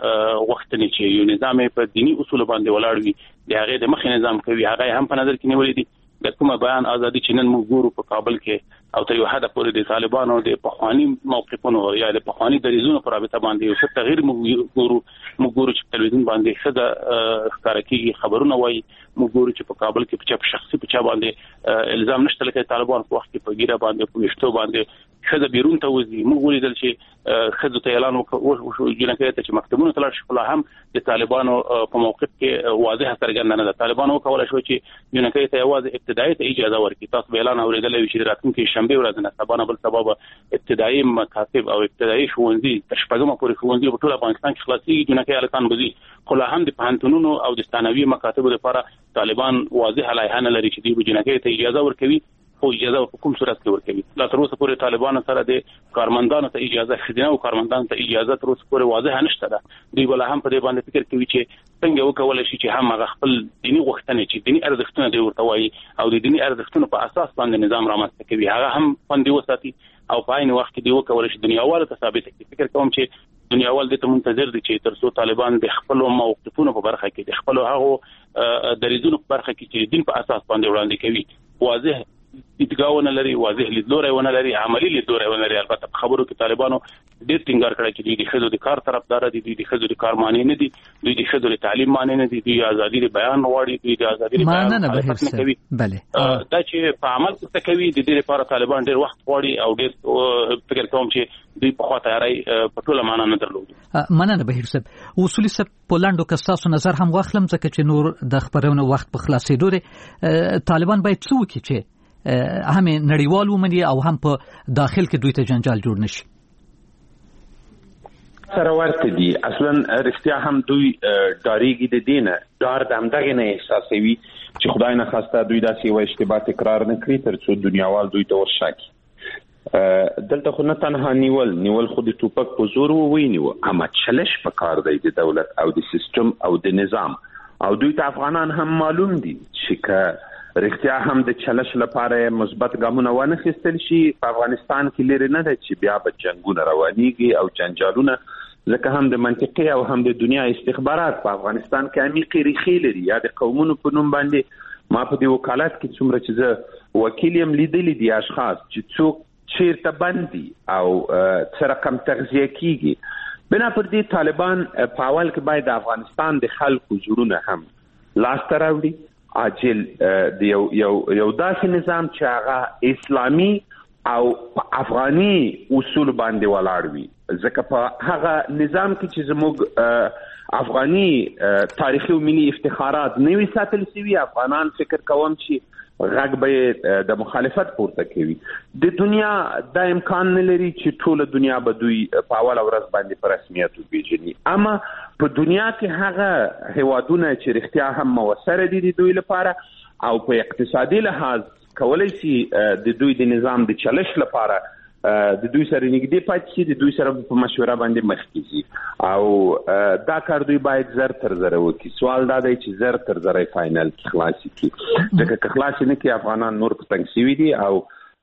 وختنی چې یو نظام په دینی اصول باندې ولاړ وي د هغه د مخ نظام کوي هغه هم په نظر کې نیولې دي. د کومه بیان ازادي چې نن موږ ګورو په کابل کې او تر یو حد پورې د طالبانو د پخوانی موقفونو یا د پخوانی دریزونو پر رابطه باندې یو څه تغییر موږ ګورو موږ ګورو چې تلویزیون باندې څه د ښکارا کیږي خبرونه وایي. موږ ګورو چې په کابل کې په چا شخصي په چا باندې الزام نشته لکه طالبان په وخت کې په ګیره باندې په وشتو باندې خزه بیرون ته وځي. موږ ولیدل چې خزه ته اعلان وکړ جنکه ته چې مکتبونه تلل شي خو هم د طالبانو په موقف کې واضح څرګنده نه ده. طالبانو کولای شو چې جنکه ته یوازې ابتدایي ته اجازه ورکړي. تاسو به اعلان اوریدل چې راتلونکي شنبه ورځ نه سبا بل سبب ابتدایي مکاتب او ابتدایي ښوونځي تشپګم پورې ښوونځي په ټول افغانستان کې خلاصي جنکه الکان بزي خو هم د پانتونونو او د ثانوي مکاتب لپاره طالبان واضح لایحه نه لري چې د جنکه ته اجازه ورکوي خو اجازه په کوم صورت کې ورکوي. لا تر اوسه پورې طالبانو سره د کارمندانو ته اجازه خدینه او کارمندانو ته اجازه تر اوسه پورې واضح نشته ده. دوی ولا هم په دې باندې فکر کوي چې څنګه وکولای شي چې هم هغه خپل دینی غوښتنې چې دینی ارزښتونه دی ورته وایي او د دینی ارزښتونو په اساس باندې نظام رامنځته کوي هغه هم خوندي وساتي او په عین وخت کې دی وکولای شي دنیاوال ته ثابت کړي. فکر کوم چې دنیاوال دې ته منتظر دي چې تر څو طالبان د خپل موقفونو په برخه کې د خپل هغه دریزونو په برخه کې چې دین په اساس باندې وړاندې کوي واضح ادګاونه لري واضح لیدلوري ونه لري عملی لیدلوري ونه لري. البته خبرو کې طالبانو ډېر ټینګار کړی چې دوی د خزو د کار طرفدار دي دوی د خزو د کار معنی نه دي دوی د خزو د تعلیم معنی نه دي دوی ازادي د بیان غواړي دوی د ازادي د بیان نه کوي. بله دا چې په عمل کې څه کوي د دې لپاره طالبان ډېر وخت غواړي او ډېر فکر کوم چې دوی په خوا تیاری په ټوله معنا نه درلود. مننه بهیر صاحب. اصولي صاحب پولانډو که تاسو نظر هم واخلم ځکه چې نور د خبرونو وخت په خلاصېدو دی طالبان باید څه وکړي چې هم نړیوال ومني او هم په داخل کې دوی ته جنجال جوړ نشي؟ سره ورته دي اصلا رښتیا هم دوی ډاریږي د دینه ډار د همدغه نه احساسوي چې خدای نه خواسته دوی داسې یو اشتباه تکرار نه کړي تر څو دنیاوال دوی ته ورشاکي. دلته خو نه تنها نیول نیول خو د ټوپک په زور ووینیو اما چلش په کار دی د دولت او د سیستم او د نظام او دوی ته افغانان هم معلوم دي چې که رښتیا هم د چلش لپاره مثبت ګامونه ونه خستل شي په افغانستان کې لري نه ده چې بیا به جنگونه روانيږي او جنجالونه ځکه هم د منطقي او هم د دنیا استخبارات په افغانستان کې عمیقې ریښې لري. یا د قومونو په نوم باندې ما په دې وکالت کې څومره چې زه وکیل یم لیدلی دي اشخاص چې څوک چیرته بندي او څه رقم تغذیه کیږي. بنا پر دې طالبان په اول کې باید د افغانستان د خلکو جوړونه هم لاس ته راوړي عاجل د یو یو یو داسې نظام چې هغه اسلامي او افغاني اصول باندې ولاړ وي ځکه په هغه نظام کې چې زموږ افغاني تاریخي او ملي افتخارات نه وي ساتل شوي افغانان فکر کوم چې غږ به د مخالفت پورته کوي. د دنیا د امکان نه لري چې ټول دنیا به دوی په اول ورځ باندې په رسمیت وپیژني اما په دنیا کې هغه هیوادونه چې رښتیا هم موثر دي د دوی لپاره او په اقتصادي لحاظ کولای شي د دوی د نظام د چلش لپاره د دوی سره نږدې پاتې شي د دوی سره په مشوره باندې مخ کیږي او دا کار دوی باید زر تر زر وکړي. سوال دا دی چې زر تر زر فائنل کې خلاص کړي ځکه که خلاص نه کړي افغانان نور په تنګ شوي دي او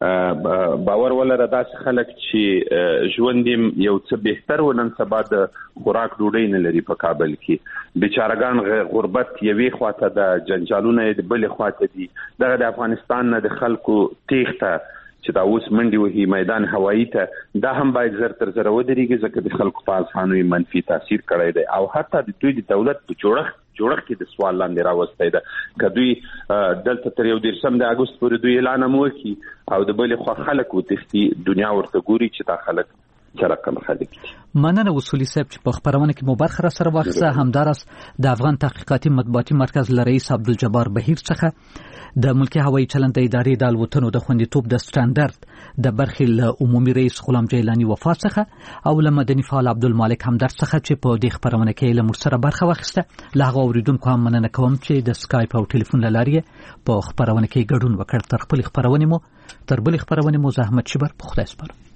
باور ولره داسې خلک چې ژوند یو څه بهتر ونن سبا د خوراک ډوډۍ نه لري په کابل کې بیچارهګان غربت یوې خواته د جنجالونه د بلې خواته دي دغه د افغانستان نه د خلکو تیښته چې دا اوس منډي وهي میدان هوایی ته دا هم باید زر تر زر ودرېږي ځکه د خلکو په اذهانو منفي تاثیر کړی دی او حتی د دوی د دولت په جوړښت جوړښت کې د سوال لاندې راوستی ده که دوی دلته تر یو دېرشم د اګوست پورې دوی اعلان هم وکړي او د بلې خوا خلک وتښتي دنیا ورته ګوري چې دا خلک څه رقم خلک دي. مننه اصولي صاحب چې په خبرونه کې مو برخه را سره واخیسته. همداراز د افغان تحقیقاتي مطبوعاتي مرکز له رئیس عبدالجبار بهیر څخه د ملکی هوایي چلند د ادارې د الوتنو د خوندیتوب د سټانډرد د برخې له عمومي رئیس غلام جیلانی وفات څخه او له مدني فعال عبدالمالک همدرد څخه چې په دې خبرونه کې له موږ سره برخه واخیسته. له هغه اوریدونکو هم مننه کوم چې د سکایپ او ټلیفون له لارې په خبرونه کې ګډون وکړ. تر خپل خبرونه مو تر بل خبرونه مو زحمت شبر په خدای سپارم.